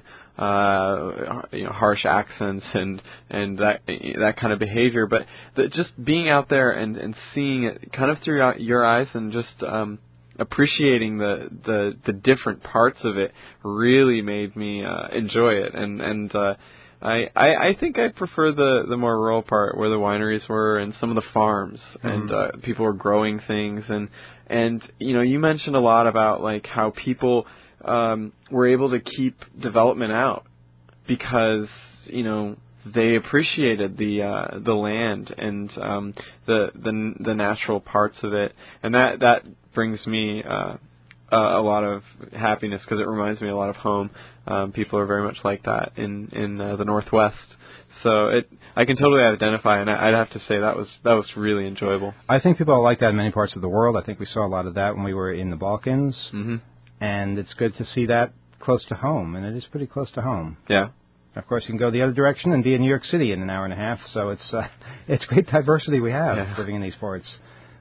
harsh accents and that kind of behavior, but just being out there and seeing it kind of through your eyes and just appreciating the different parts of it really made me enjoy it, and I think I prefer the more rural part where the wineries were and some of the farms and people were growing things and you mentioned a lot about like how people were able to keep development out because they appreciated the land and the natural parts of it, and that brings me a lot of happiness because it reminds me a lot of home. People are very much like that in the Northwest. So I can totally identify, and I'd have to say that was really enjoyable. I think people are like that in many parts of the world. I think we saw a lot of that when we were in the Balkans, and it's good to see that close to home, and it is pretty close to home. Yeah. Of course, you can go the other direction and be in New York City in an hour and a half, so it's great diversity we have living in these parts.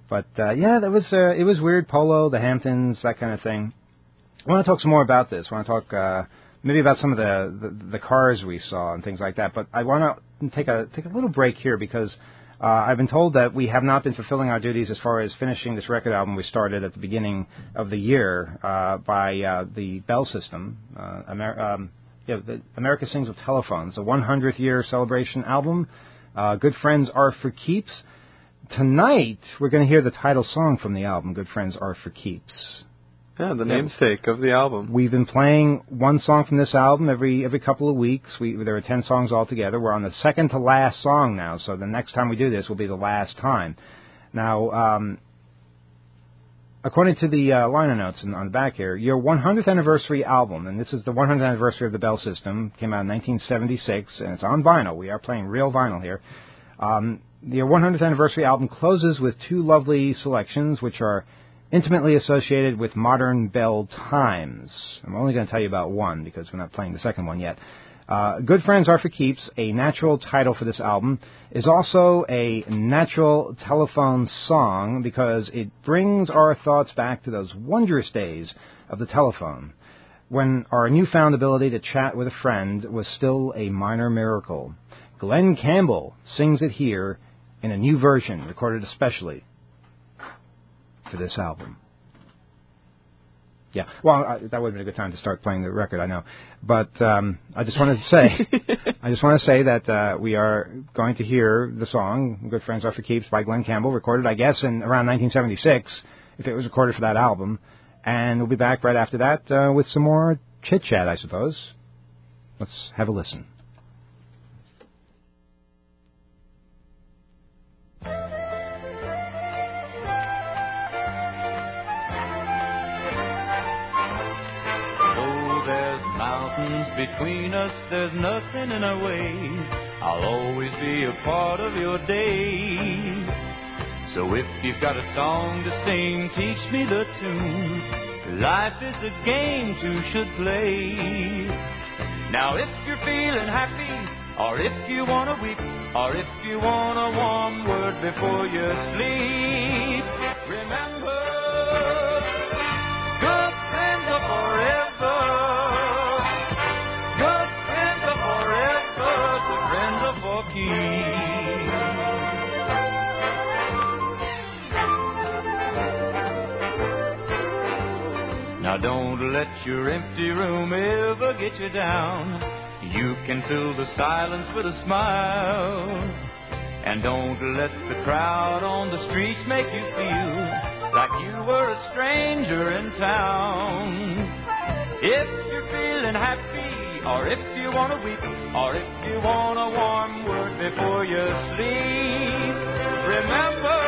But yeah, it was weird. Polo, the Hamptons, that kind of thing. I want to talk some more about this. I want to talk maybe about some of the cars we saw and things like that. But I want to take a little break here because I've been told that we have not been fulfilling our duties as far as finishing this record album we started at the beginning of the year by the Bell System, the America Sings with Telephones, the 100th year celebration album. Good Friends Are for Keeps. Tonight, we're going to hear the title song from the album, Good Friends Are for Keeps. Yeah, the namesake of the album. We've been playing one song from this album every couple of weeks. There are 10 songs altogether. We're on the second to last song now, so the next time we do this will be the last time. Now, according to the liner notes on the back here, your 100th anniversary album, and this is the 100th anniversary of the Bell System, came out in 1976, and it's on vinyl. We are playing real vinyl here. The 100th anniversary album closes with two lovely selections, which are intimately associated with modern Bell times. I'm only going to tell you about one, because we're not playing the second one yet. Good Friends Are for Keeps, a natural title for this album, is also a natural telephone song, because it brings our thoughts back to those wondrous days of the telephone, when our newfound ability to chat with a friend was still a minor miracle. Glenn Campbell sings it here in a new version, recorded especially for this album. Yeah, well, that would have been a good time to start playing the record, I know. But I just wanted to say, that we are going to hear the song "Good Friends Are for Keeps" by Glenn Campbell, recorded, I guess, in around 1976, if it was recorded for that album. And we'll be back right after that with some more chit chat, I suppose. Let's have a listen. Between us, there's nothing in our way. I'll always be a part of your day. So if you've got a song to sing, teach me the tune. Life is a game two should play. Now if you're feeling happy, or if you want a weep, or if you want a warm word before you sleep, remember, good friends are forever. Now don't let your empty room ever get you down. You can fill the silence with a smile. And don't let the crowd on the streets make you feel like you were a stranger in town. If you're feeling happy, or if you want to weep, or if you want a warm word before you sleep, remember,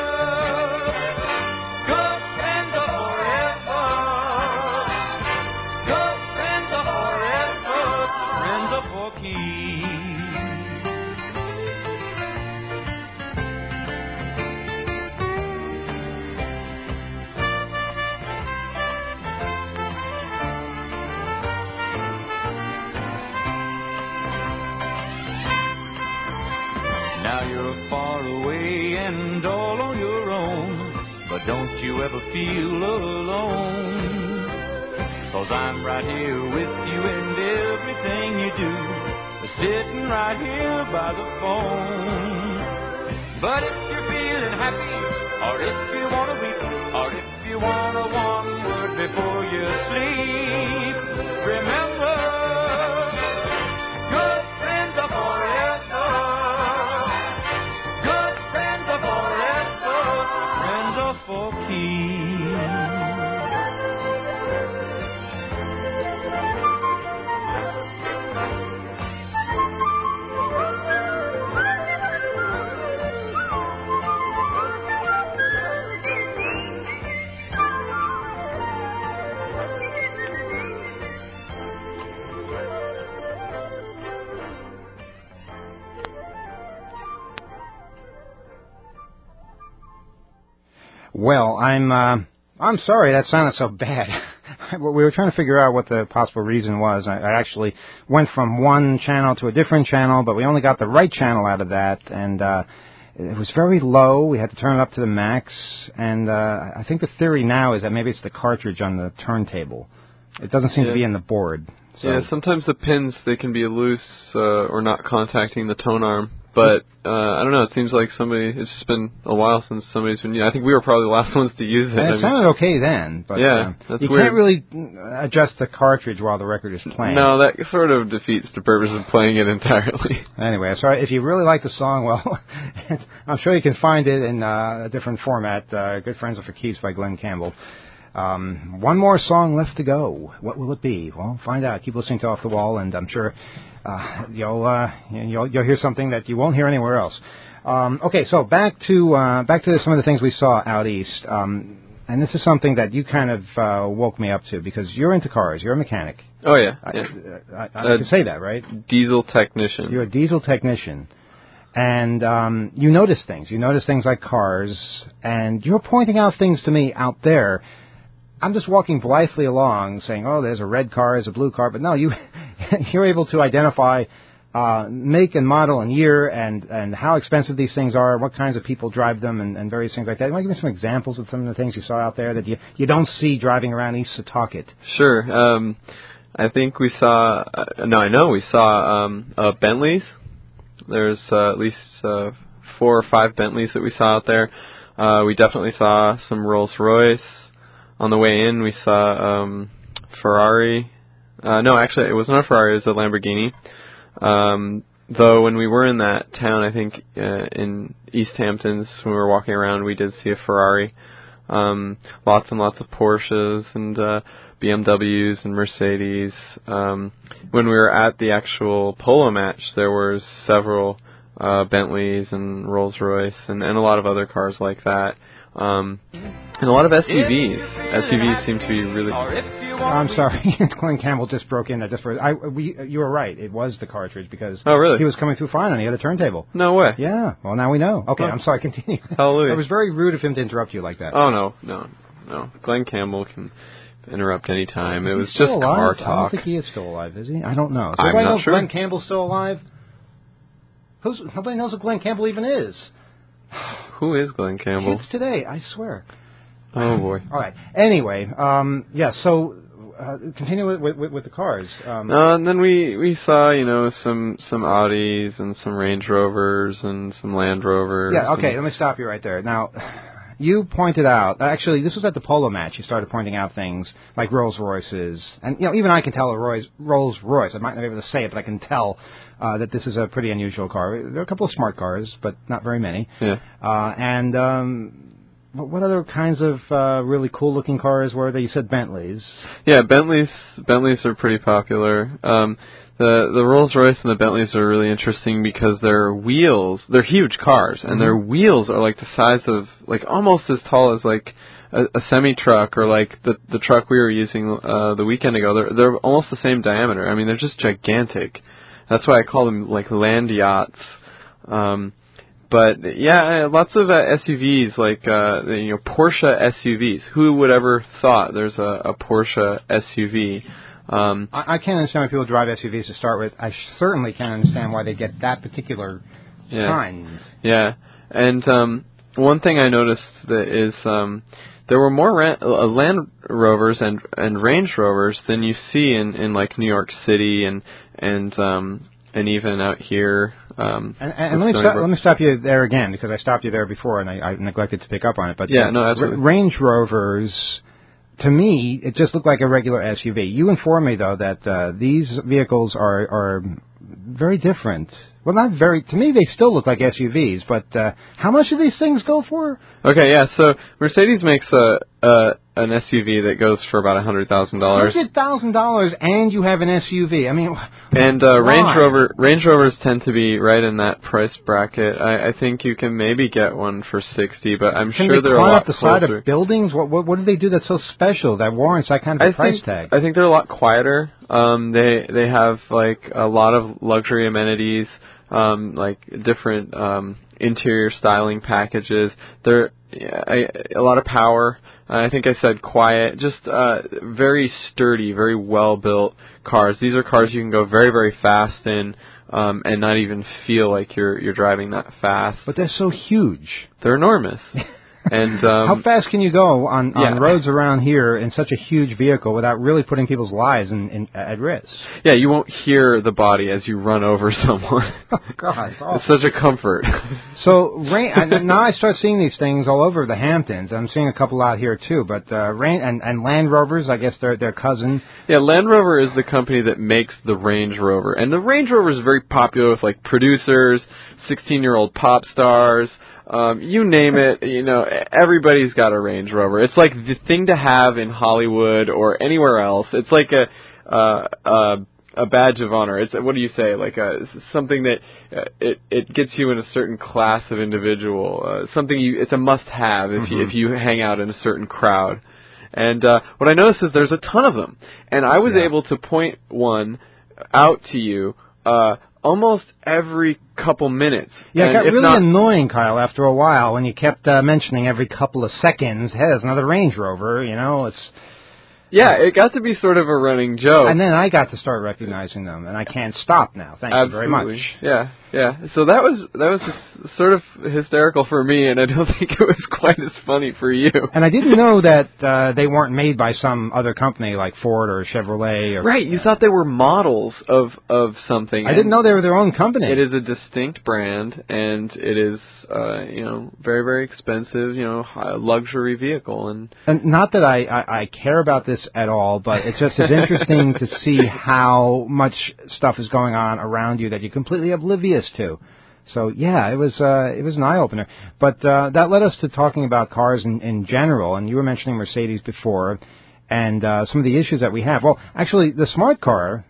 good friends are forever. Good friends are forever. Friends are for keeps. Now you're far away and all on your own, but don't you ever feel alone, 'cause I'm right here with you in everything you do, sitting right here by the phone. But if you're feeling happy, or if you want to weep, or if you want a warm word before you sleep, remember, good friends are forever. Good friends are forever. Friends are for keeps. Well, I'm sorry that sounded so bad. We were trying to figure out what the possible reason was. I actually went from one channel to a different channel, but we only got the right channel out of that, and it was very low. We had to turn it up to the max, and I think the theory now is that maybe it's the cartridge on the turntable. It doesn't seem to be in the board. So. Yeah, sometimes the pins, they can be loose or not contacting the tone arm. But, I don't know, it seems like it's just been a while since somebody's been, I think we were probably the last ones to use it. And it sounded okay then, but that's you weird. Can't really adjust the cartridge while the record is playing. No, that sort of defeats the purpose of playing it entirely. Anyway, so if you really like the song, well, I'm sure you can find it in a different format. Good Friends Are for Keeps by Glen Campbell. One more song left to go. What will it be? Well, find out. Keep listening to Off the Wall, and I'm sure you'll hear something that you won't hear anywhere else. Okay, so back to some of the things we saw out east. And this is something that you kind of woke me up to because you're into cars. You're a mechanic. Oh yeah, I can say that, right? Diesel technician. You're a diesel technician. And you notice things. You notice things like cars, and you're pointing out things to me out there. I'm just walking blithely along saying, oh, there's a red car, there's a blue car. But no, you're able to identify make and model and year and how expensive these things are, what kinds of people drive them, and various things like that. You want to give me some examples of some of the things you saw out there that you don't see driving around East Setauket? Sure. I think we saw, I know we saw Bentleys. There's at least 4 or 5 Bentleys that we saw out there. We definitely saw some Rolls-Royce. On the way in, we saw Ferrari. No, actually, it wasn't a Ferrari. It was a Lamborghini. Though when we were in that town, I think in East Hamptons, when we were walking around, we did see a Ferrari. Lots and lots of Porsches and BMWs and Mercedes. When we were at the actual polo match, there was several Bentleys and Rolls-Royce and a lot of other cars like that. And a lot of SUVs. SUVs seem to be really... I'm sorry, Glen Campbell just broke in. You were right. It was the cartridge because he was coming through fine on the other turntable. No way. Yeah. Well, now we know. Okay, I'm sorry. Continue. Hallelujah. It was very rude of him to interrupt you like that. Oh, no. Glen Campbell can interrupt any time. It was just car talk. I don't think he is still alive, is he? I don't know. I'm not sure. Glen Campbell's still alive? Nobody knows what Glen Campbell even is. Who is Glen Campbell? Kids today, I swear. Oh, boy. All right. Anyway, so continue with the cars. And then we saw, some Audis and some Range Rovers and some Land Rovers. Yeah, okay, let me stop you right there. Now, you pointed out, actually, this was at the polo match, you started pointing out things like Rolls-Royces. And, even I can tell a Rolls-Royce. I might not be able to say it, but I can tell that this is a pretty unusual car. There are a couple of smart cars, but not very many. Yeah. What other kinds of really cool-looking cars were there? You said Bentleys. Yeah, Bentleys are pretty popular. The Rolls-Royce and the Bentleys are really interesting because they're huge cars, and their wheels are like the size of, like almost as tall as like a semi-truck or like the truck we were using the weekend ago. They're almost the same diameter. I mean, they're just gigantic. That's why I call them like land yachts. But yeah, lots of SUVs like Porsche SUVs. Who would ever thought there's a Porsche SUV? I can't understand why people drive SUVs to start with. I certainly can't understand why they get that particular kind. Yeah, and one thing I noticed is there were more Land Rovers and Range Rovers than you see in like New York City and even out here. And let me stop you there again because I stopped you there before and I neglected to pick up on it. But no, absolutely. Range Rovers, to me, it just looked like a regular SUV. You informed me though that these vehicles are very different. Well, not very. To me, they still look like SUVs. But how much do these things go for? Okay, yeah. So Mercedes makes an SUV that goes for about $100,000. $100,000, and you have an SUV. I mean, and Range Rovers tend to be right in that price bracket. I think you can maybe get one for $60,000, but I'm sure they're a lot closer. Can they climb up the side of buildings? What do they do that's so special that warrants that kind of a price tag? I think they're a lot quieter. They have like a lot of luxury amenities. Like different interior styling packages. They're a lot of power. I think I said quiet. Just very sturdy, very well built cars. These are cars you can go very, very fast in. and not even feel like you're driving that fast. But they're so huge. They're enormous. And how fast can you go on roads around here in such a huge vehicle without really putting people's lives at risk? Yeah, you won't hear the body as you run over someone. Oh, God. It's such a comfort. So now I start seeing these things all over the Hamptons. I'm seeing a couple out here, too. But and Land Rovers, I guess they're their cousin. Yeah, Land Rover is the company that makes the Range Rover. And the Range Rover is very popular with, like, producers, 16-year-old pop stars. You name it, everybody's got a Range Rover. It's like the thing to have in Hollywood or anywhere else. It's like a badge of honor. It's, what do you say? Like something that it gets you in a certain class of individual. It's a must-have if you hang out in a certain crowd. And what I noticed is there's a ton of them, and I was able to point one out to you. Almost every couple minutes. Yeah, it got really annoying, Kyle, after a while when you kept mentioning every couple of seconds, hey, there's another Range Rover, it's... Yeah, it got to be sort of a running joke. And then I got to start recognizing them, and I can't stop now. Thank you very much. Yeah. So that was sort of hysterical for me, and I don't think it was quite as funny for you. And I didn't know that they weren't made by some other company like Ford or Chevrolet. Right, you thought they were models of something. I didn't know they were their own company. It is a distinct brand, and it is very, very expensive, luxury vehicle. And not that I care about this at all, but it's interesting to see how much stuff is going on around you that you're completely oblivious to. So yeah, it was an eye opener. But that led us to talking about cars in general. And you were mentioning Mercedes before, and some of the issues that we have. Well, actually, the smart car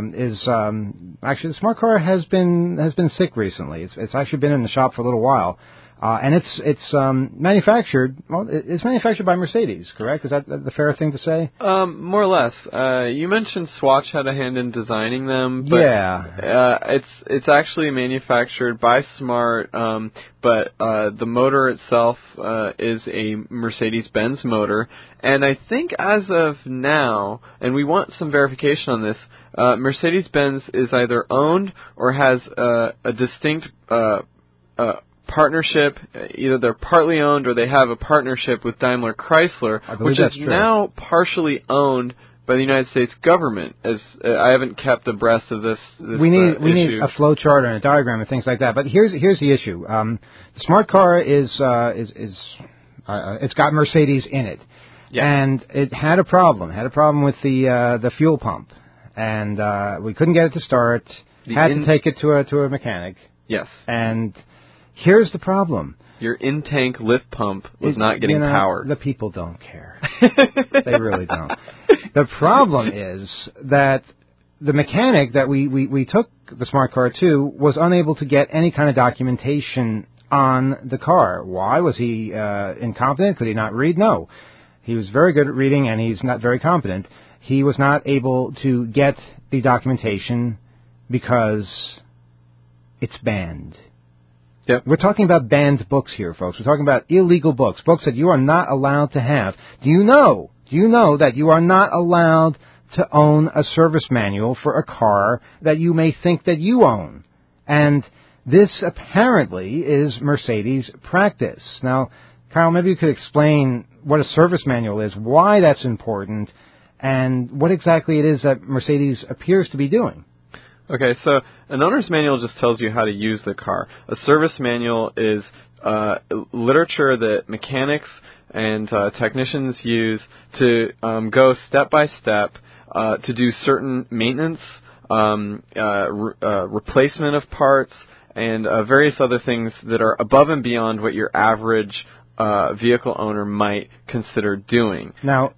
the smart car has been sick recently. It's actually been in the shop for a little while. And it's manufactured. Well, it's manufactured by Mercedes, correct? Is that the fair thing to say? More or less. You mentioned Swatch had a hand in designing them. But, it's actually manufactured by Smart, but the motor itself is a Mercedes-Benz motor. And I think as of now, and we want some verification on this, Mercedes-Benz is either owned or has a distinct partnership. Either they're partly owned or they have a partnership with Daimler Chrysler, which is now partially owned by the United States government. As I haven't kept abreast of this we need a flow chart and a diagram and things like that. But here's the issue. The smart car is it's got Mercedes in it, and it had a problem. Had a problem with the fuel pump, and we couldn't get it to start. Had to take it to a mechanic. Yes, and here's the problem. Your in-tank lift pump was not getting powered. The people don't care. They really don't. The problem is that the mechanic that we took the smart car to was unable to get any kind of documentation on the car. Why? Was he incompetent? Could he not read? No. He was very good at reading, and he's not very competent. He was not able to get the documentation because it's banned. Yep. We're talking about banned books here, folks. We're talking about illegal books that you are not allowed to have. Do you know that you are not allowed to own a service manual for a car that you may think that you own? And this apparently is Mercedes' practice. Now, Kyle, maybe you could explain what a service manual is, why that's important, and what exactly it is that Mercedes appears to be doing. Okay, so an owner's manual just tells you how to use the car. A service manual is literature that mechanics and technicians use to go step by step to do certain maintenance, replacement of parts, and various other things that are above and beyond what your average vehicle owner might consider doing. Now,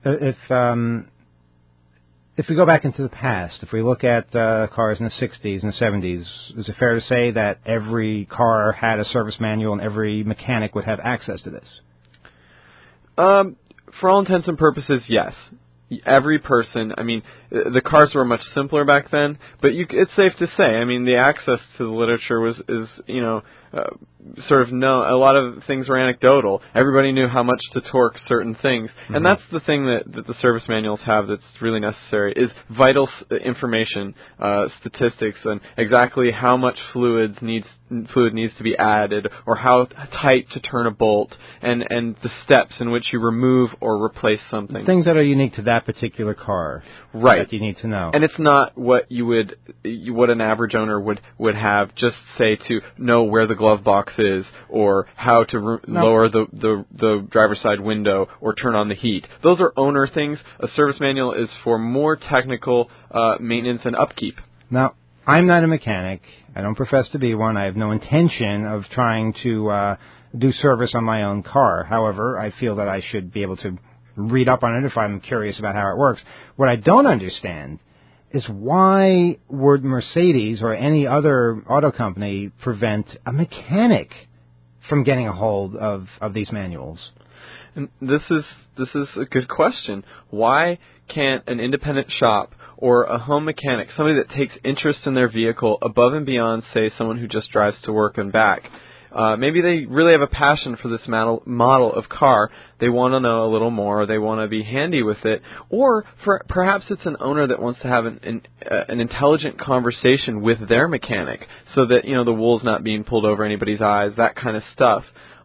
if we go back into the past, if we look at cars in the 60s and the 70s, is it fair to say that every car had a service manual and every mechanic would have access to this? For all intents and purposes, yes. Every person, the cars were much simpler back then. But it's safe to say, I mean, the access to the literature is sort of a lot of things were anecdotal. Everybody knew how much to torque certain things, and that's the thing that the service manuals have that's really necessary is vital information, statistics, and exactly how much fluid needs to be added, or how tight to turn a bolt, and the steps in which you remove or replace something. Things that are unique to that particular car, right? That you need to know. And it's not what what an average owner would have just say to know where the glove box is, or how to lower the driver's side window, or turn on the heat. Those are owner things. A service manual is for more technical maintenance and upkeep. Now, I'm not a mechanic. I don't profess to be one. I have no intention of trying to do service on my own car. However, I feel that I should be able to read up on it if I'm curious about how it works. What I don't understand is why would Mercedes or any other auto company prevent a mechanic from getting a hold of these manuals? And this is a good question. Why can't an independent shop or a home mechanic, somebody that takes interest in their vehicle above and beyond, say, someone who just drives to work and back, maybe they really have a passion for this model of car. They want to know a little more. They want to be handy with it. Or perhaps it's an owner that wants to have an intelligent conversation with their mechanic so that, the wool's not being pulled over anybody's eyes, that kind of stuff.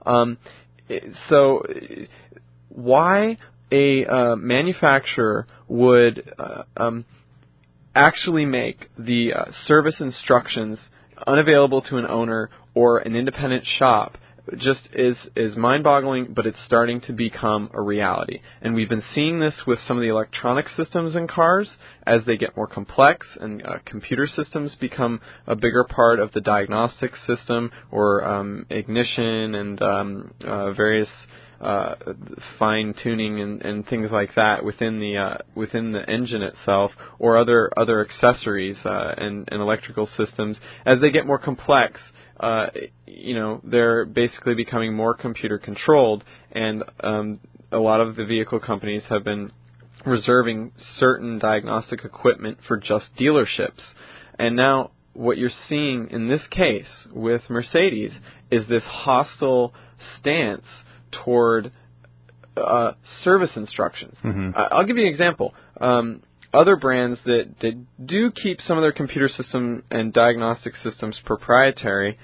So why a manufacturer would actually make the service instructions unavailable to an owner or an independent shop just is mind-boggling, but it's starting to become a reality. And we've been seeing this with some of the electronic systems in cars as they get more complex and computer systems become a bigger part of the diagnostic system, or ignition and various fine-tuning and things like that within the engine itself, or other accessories and electrical systems. As they get more complex, they're basically becoming more computer controlled, and a lot of the vehicle companies have been reserving certain diagnostic equipment for just dealerships. And now what you're seeing in this case with Mercedes is this hostile stance toward service instructions. Mm-hmm. I'll give you an example. Other brands that do keep some of their computer system and diagnostic systems proprietary,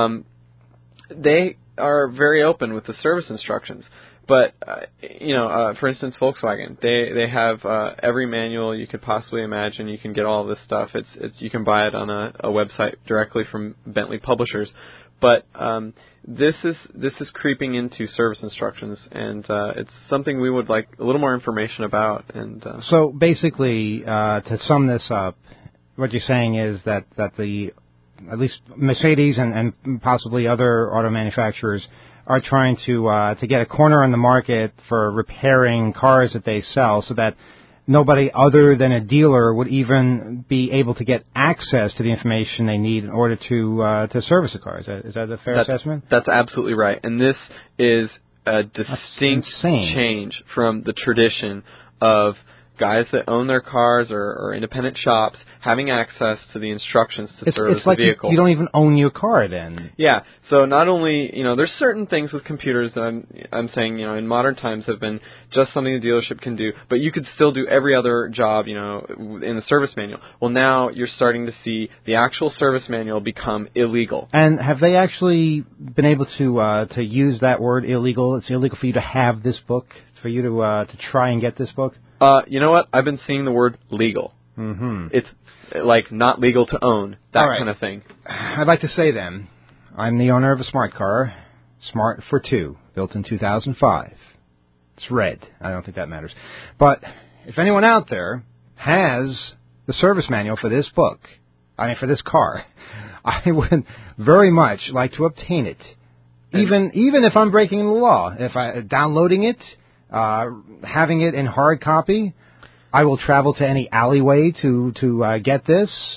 they are very open with the service instructions. But, for instance, Volkswagen, they have every manual you could possibly imagine. You can get all this stuff. You can buy it on a website directly from Bentley Publishers. But this is creeping into service instructions, and it's something we would like a little more information about. And so basically, to sum this up, what you're saying is that at least Mercedes and possibly other auto manufacturers are trying to get a corner on the market for repairing cars that they sell, so that nobody other than a dealer would even be able to get access to the information they need in order to service a car. Is that a fair assessment? That's absolutely right. And this is a distinct change from the tradition of guys that own their cars or independent shops having access to the instructions to service the vehicle. It's like you don't even own your car then. Yeah. So not only, there's certain things with computers that I'm saying, in modern times have been just something the dealership can do, but you could still do every other job, in the service manual. Well, now you're starting to see the actual service manual become illegal. And have they actually been able to use that word illegal? It's illegal for you to have this book, for you to try and get this book? You know what? I've been seeing the word legal. Mm-hmm. It's like not legal to own, that kind of thing. I'd like to say then, I'm the owner of a smart car, Smart for 2, built in 2005. It's red. I don't think that matters. But if anyone out there has the service manual for this book, for this car, I would very much like to obtain it. Even if I'm breaking the law, downloading it, having it in hard copy, I will travel to any alleyway to get this.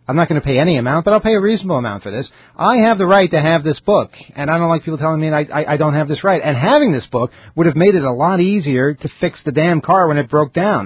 I'm not going to pay any amount, but I'll pay a reasonable amount for this. I have the right to have this book, and I don't like people telling me I don't have this right. And having this book would have made it a lot easier to fix the damn car when it broke down.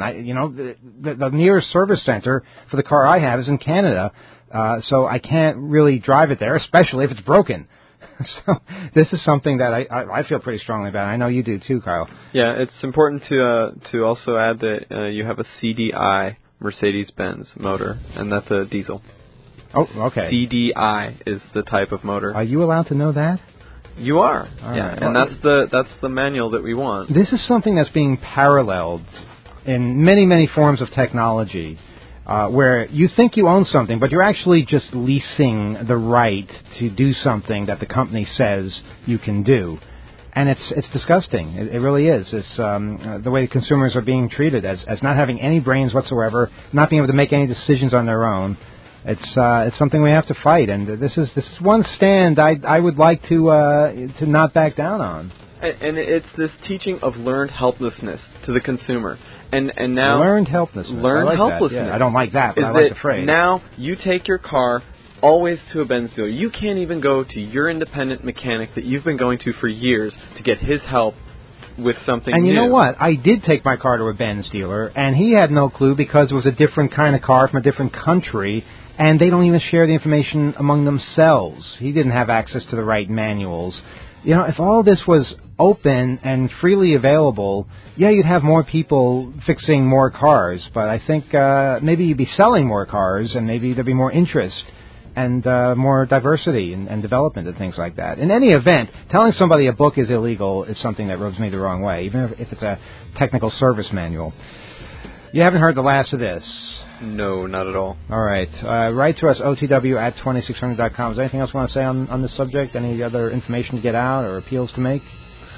The nearest service center for the car I have is in Canada, so I can't really drive it there, especially if it's broken. So this is something that I feel pretty strongly about. I know you do too, Kyle. Yeah, it's important to also add that you have a CDI Mercedes-Benz motor, and that's a diesel. Oh, okay. CDI is the type of motor. Are you allowed to know that? You are. All yeah, right. And that's the manual that we want. This is something that's being paralleled in many, many forms of technology, where you think you own something, but you're actually just leasing the right to do something that the company says you can do. And it's disgusting. It really is. It's the way consumers are being treated as not having any brains whatsoever, not being able to make any decisions on their own. It's something we have to fight, and this is one stand I would like to not back down on. And it's this teaching of learned helplessness to the consumer. And now learned helplessness. Learned helplessness. Yeah, I don't like that, but I like the phrase. Now you take your car always to a Benz dealer. You can't even go to your independent mechanic that you've been going to for years to get his help with something And you new. know what? I did take my car to a Benz dealer, and he had no clue because it was a different kind of car from a different country, and they don't even share the information among themselves. He didn't have access to the right manuals. You know, if all this was open and freely available, yeah, you'd have more people fixing more cars, but I think maybe you'd be selling more cars, and maybe there'd be more interest and more diversity and development and things like that. In any event, telling somebody a book is illegal is something that rubs me the wrong way, even if it's a technical service manual. You haven't heard the last of this? No, not at all. All right. Write to us, otw@2600.com. Is there anything else you want to say on this subject? Any other information to get out or appeals to make?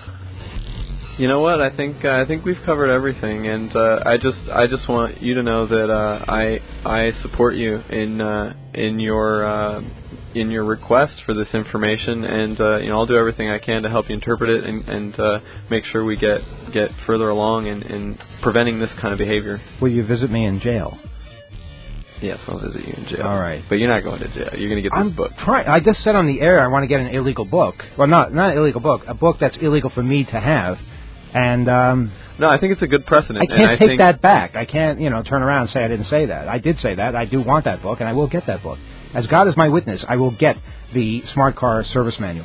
You know what? I think we've covered everything, and I just want you to know that I support you in your request for this information, and I'll do everything I can to help you interpret it and make sure we get further along in preventing this kind of behavior. Will you visit me in jail? Yes, I'll visit you in jail. All right. But you're not going to jail. You're going to get this book. I just said on the air I want to get an illegal book. Well, not an illegal book. A book that's illegal for me to have. And no, I think it's a good precedent. I can't take that back. I can't, turn around and say I didn't say that. I did say that. I do want that book, and I will get that book. As God is my witness, I will get the Smart Car Service Manual.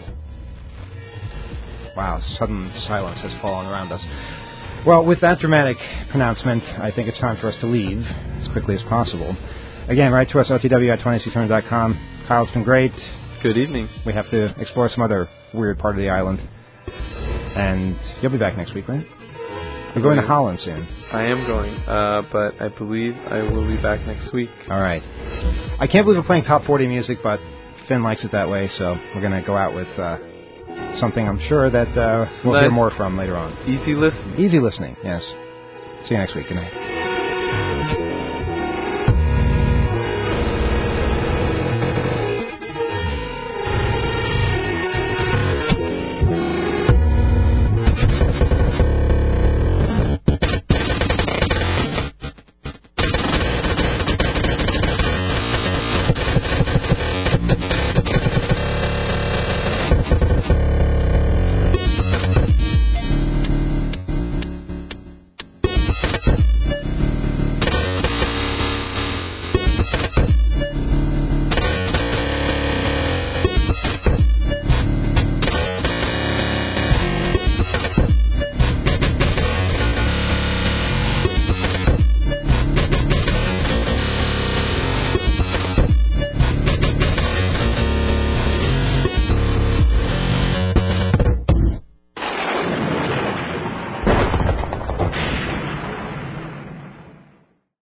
Wow, sudden silence has fallen around us. Well, with that dramatic pronouncement, I think it's time for us to leave as quickly as possible. Again, write to us, otw@2600.com. Kyle, it's been great. Good evening. We have to explore some other weird part of the island. And you'll be back next week, right? We're going to Holland soon. I am going, but I believe I will be back next week. All right. I can't believe we're playing top 40 music, but Finn likes it that way, so we're going to go out with something I'm sure that we'll hear more from later on. Easy listening. Easy listening, yes. See you next week. Good night.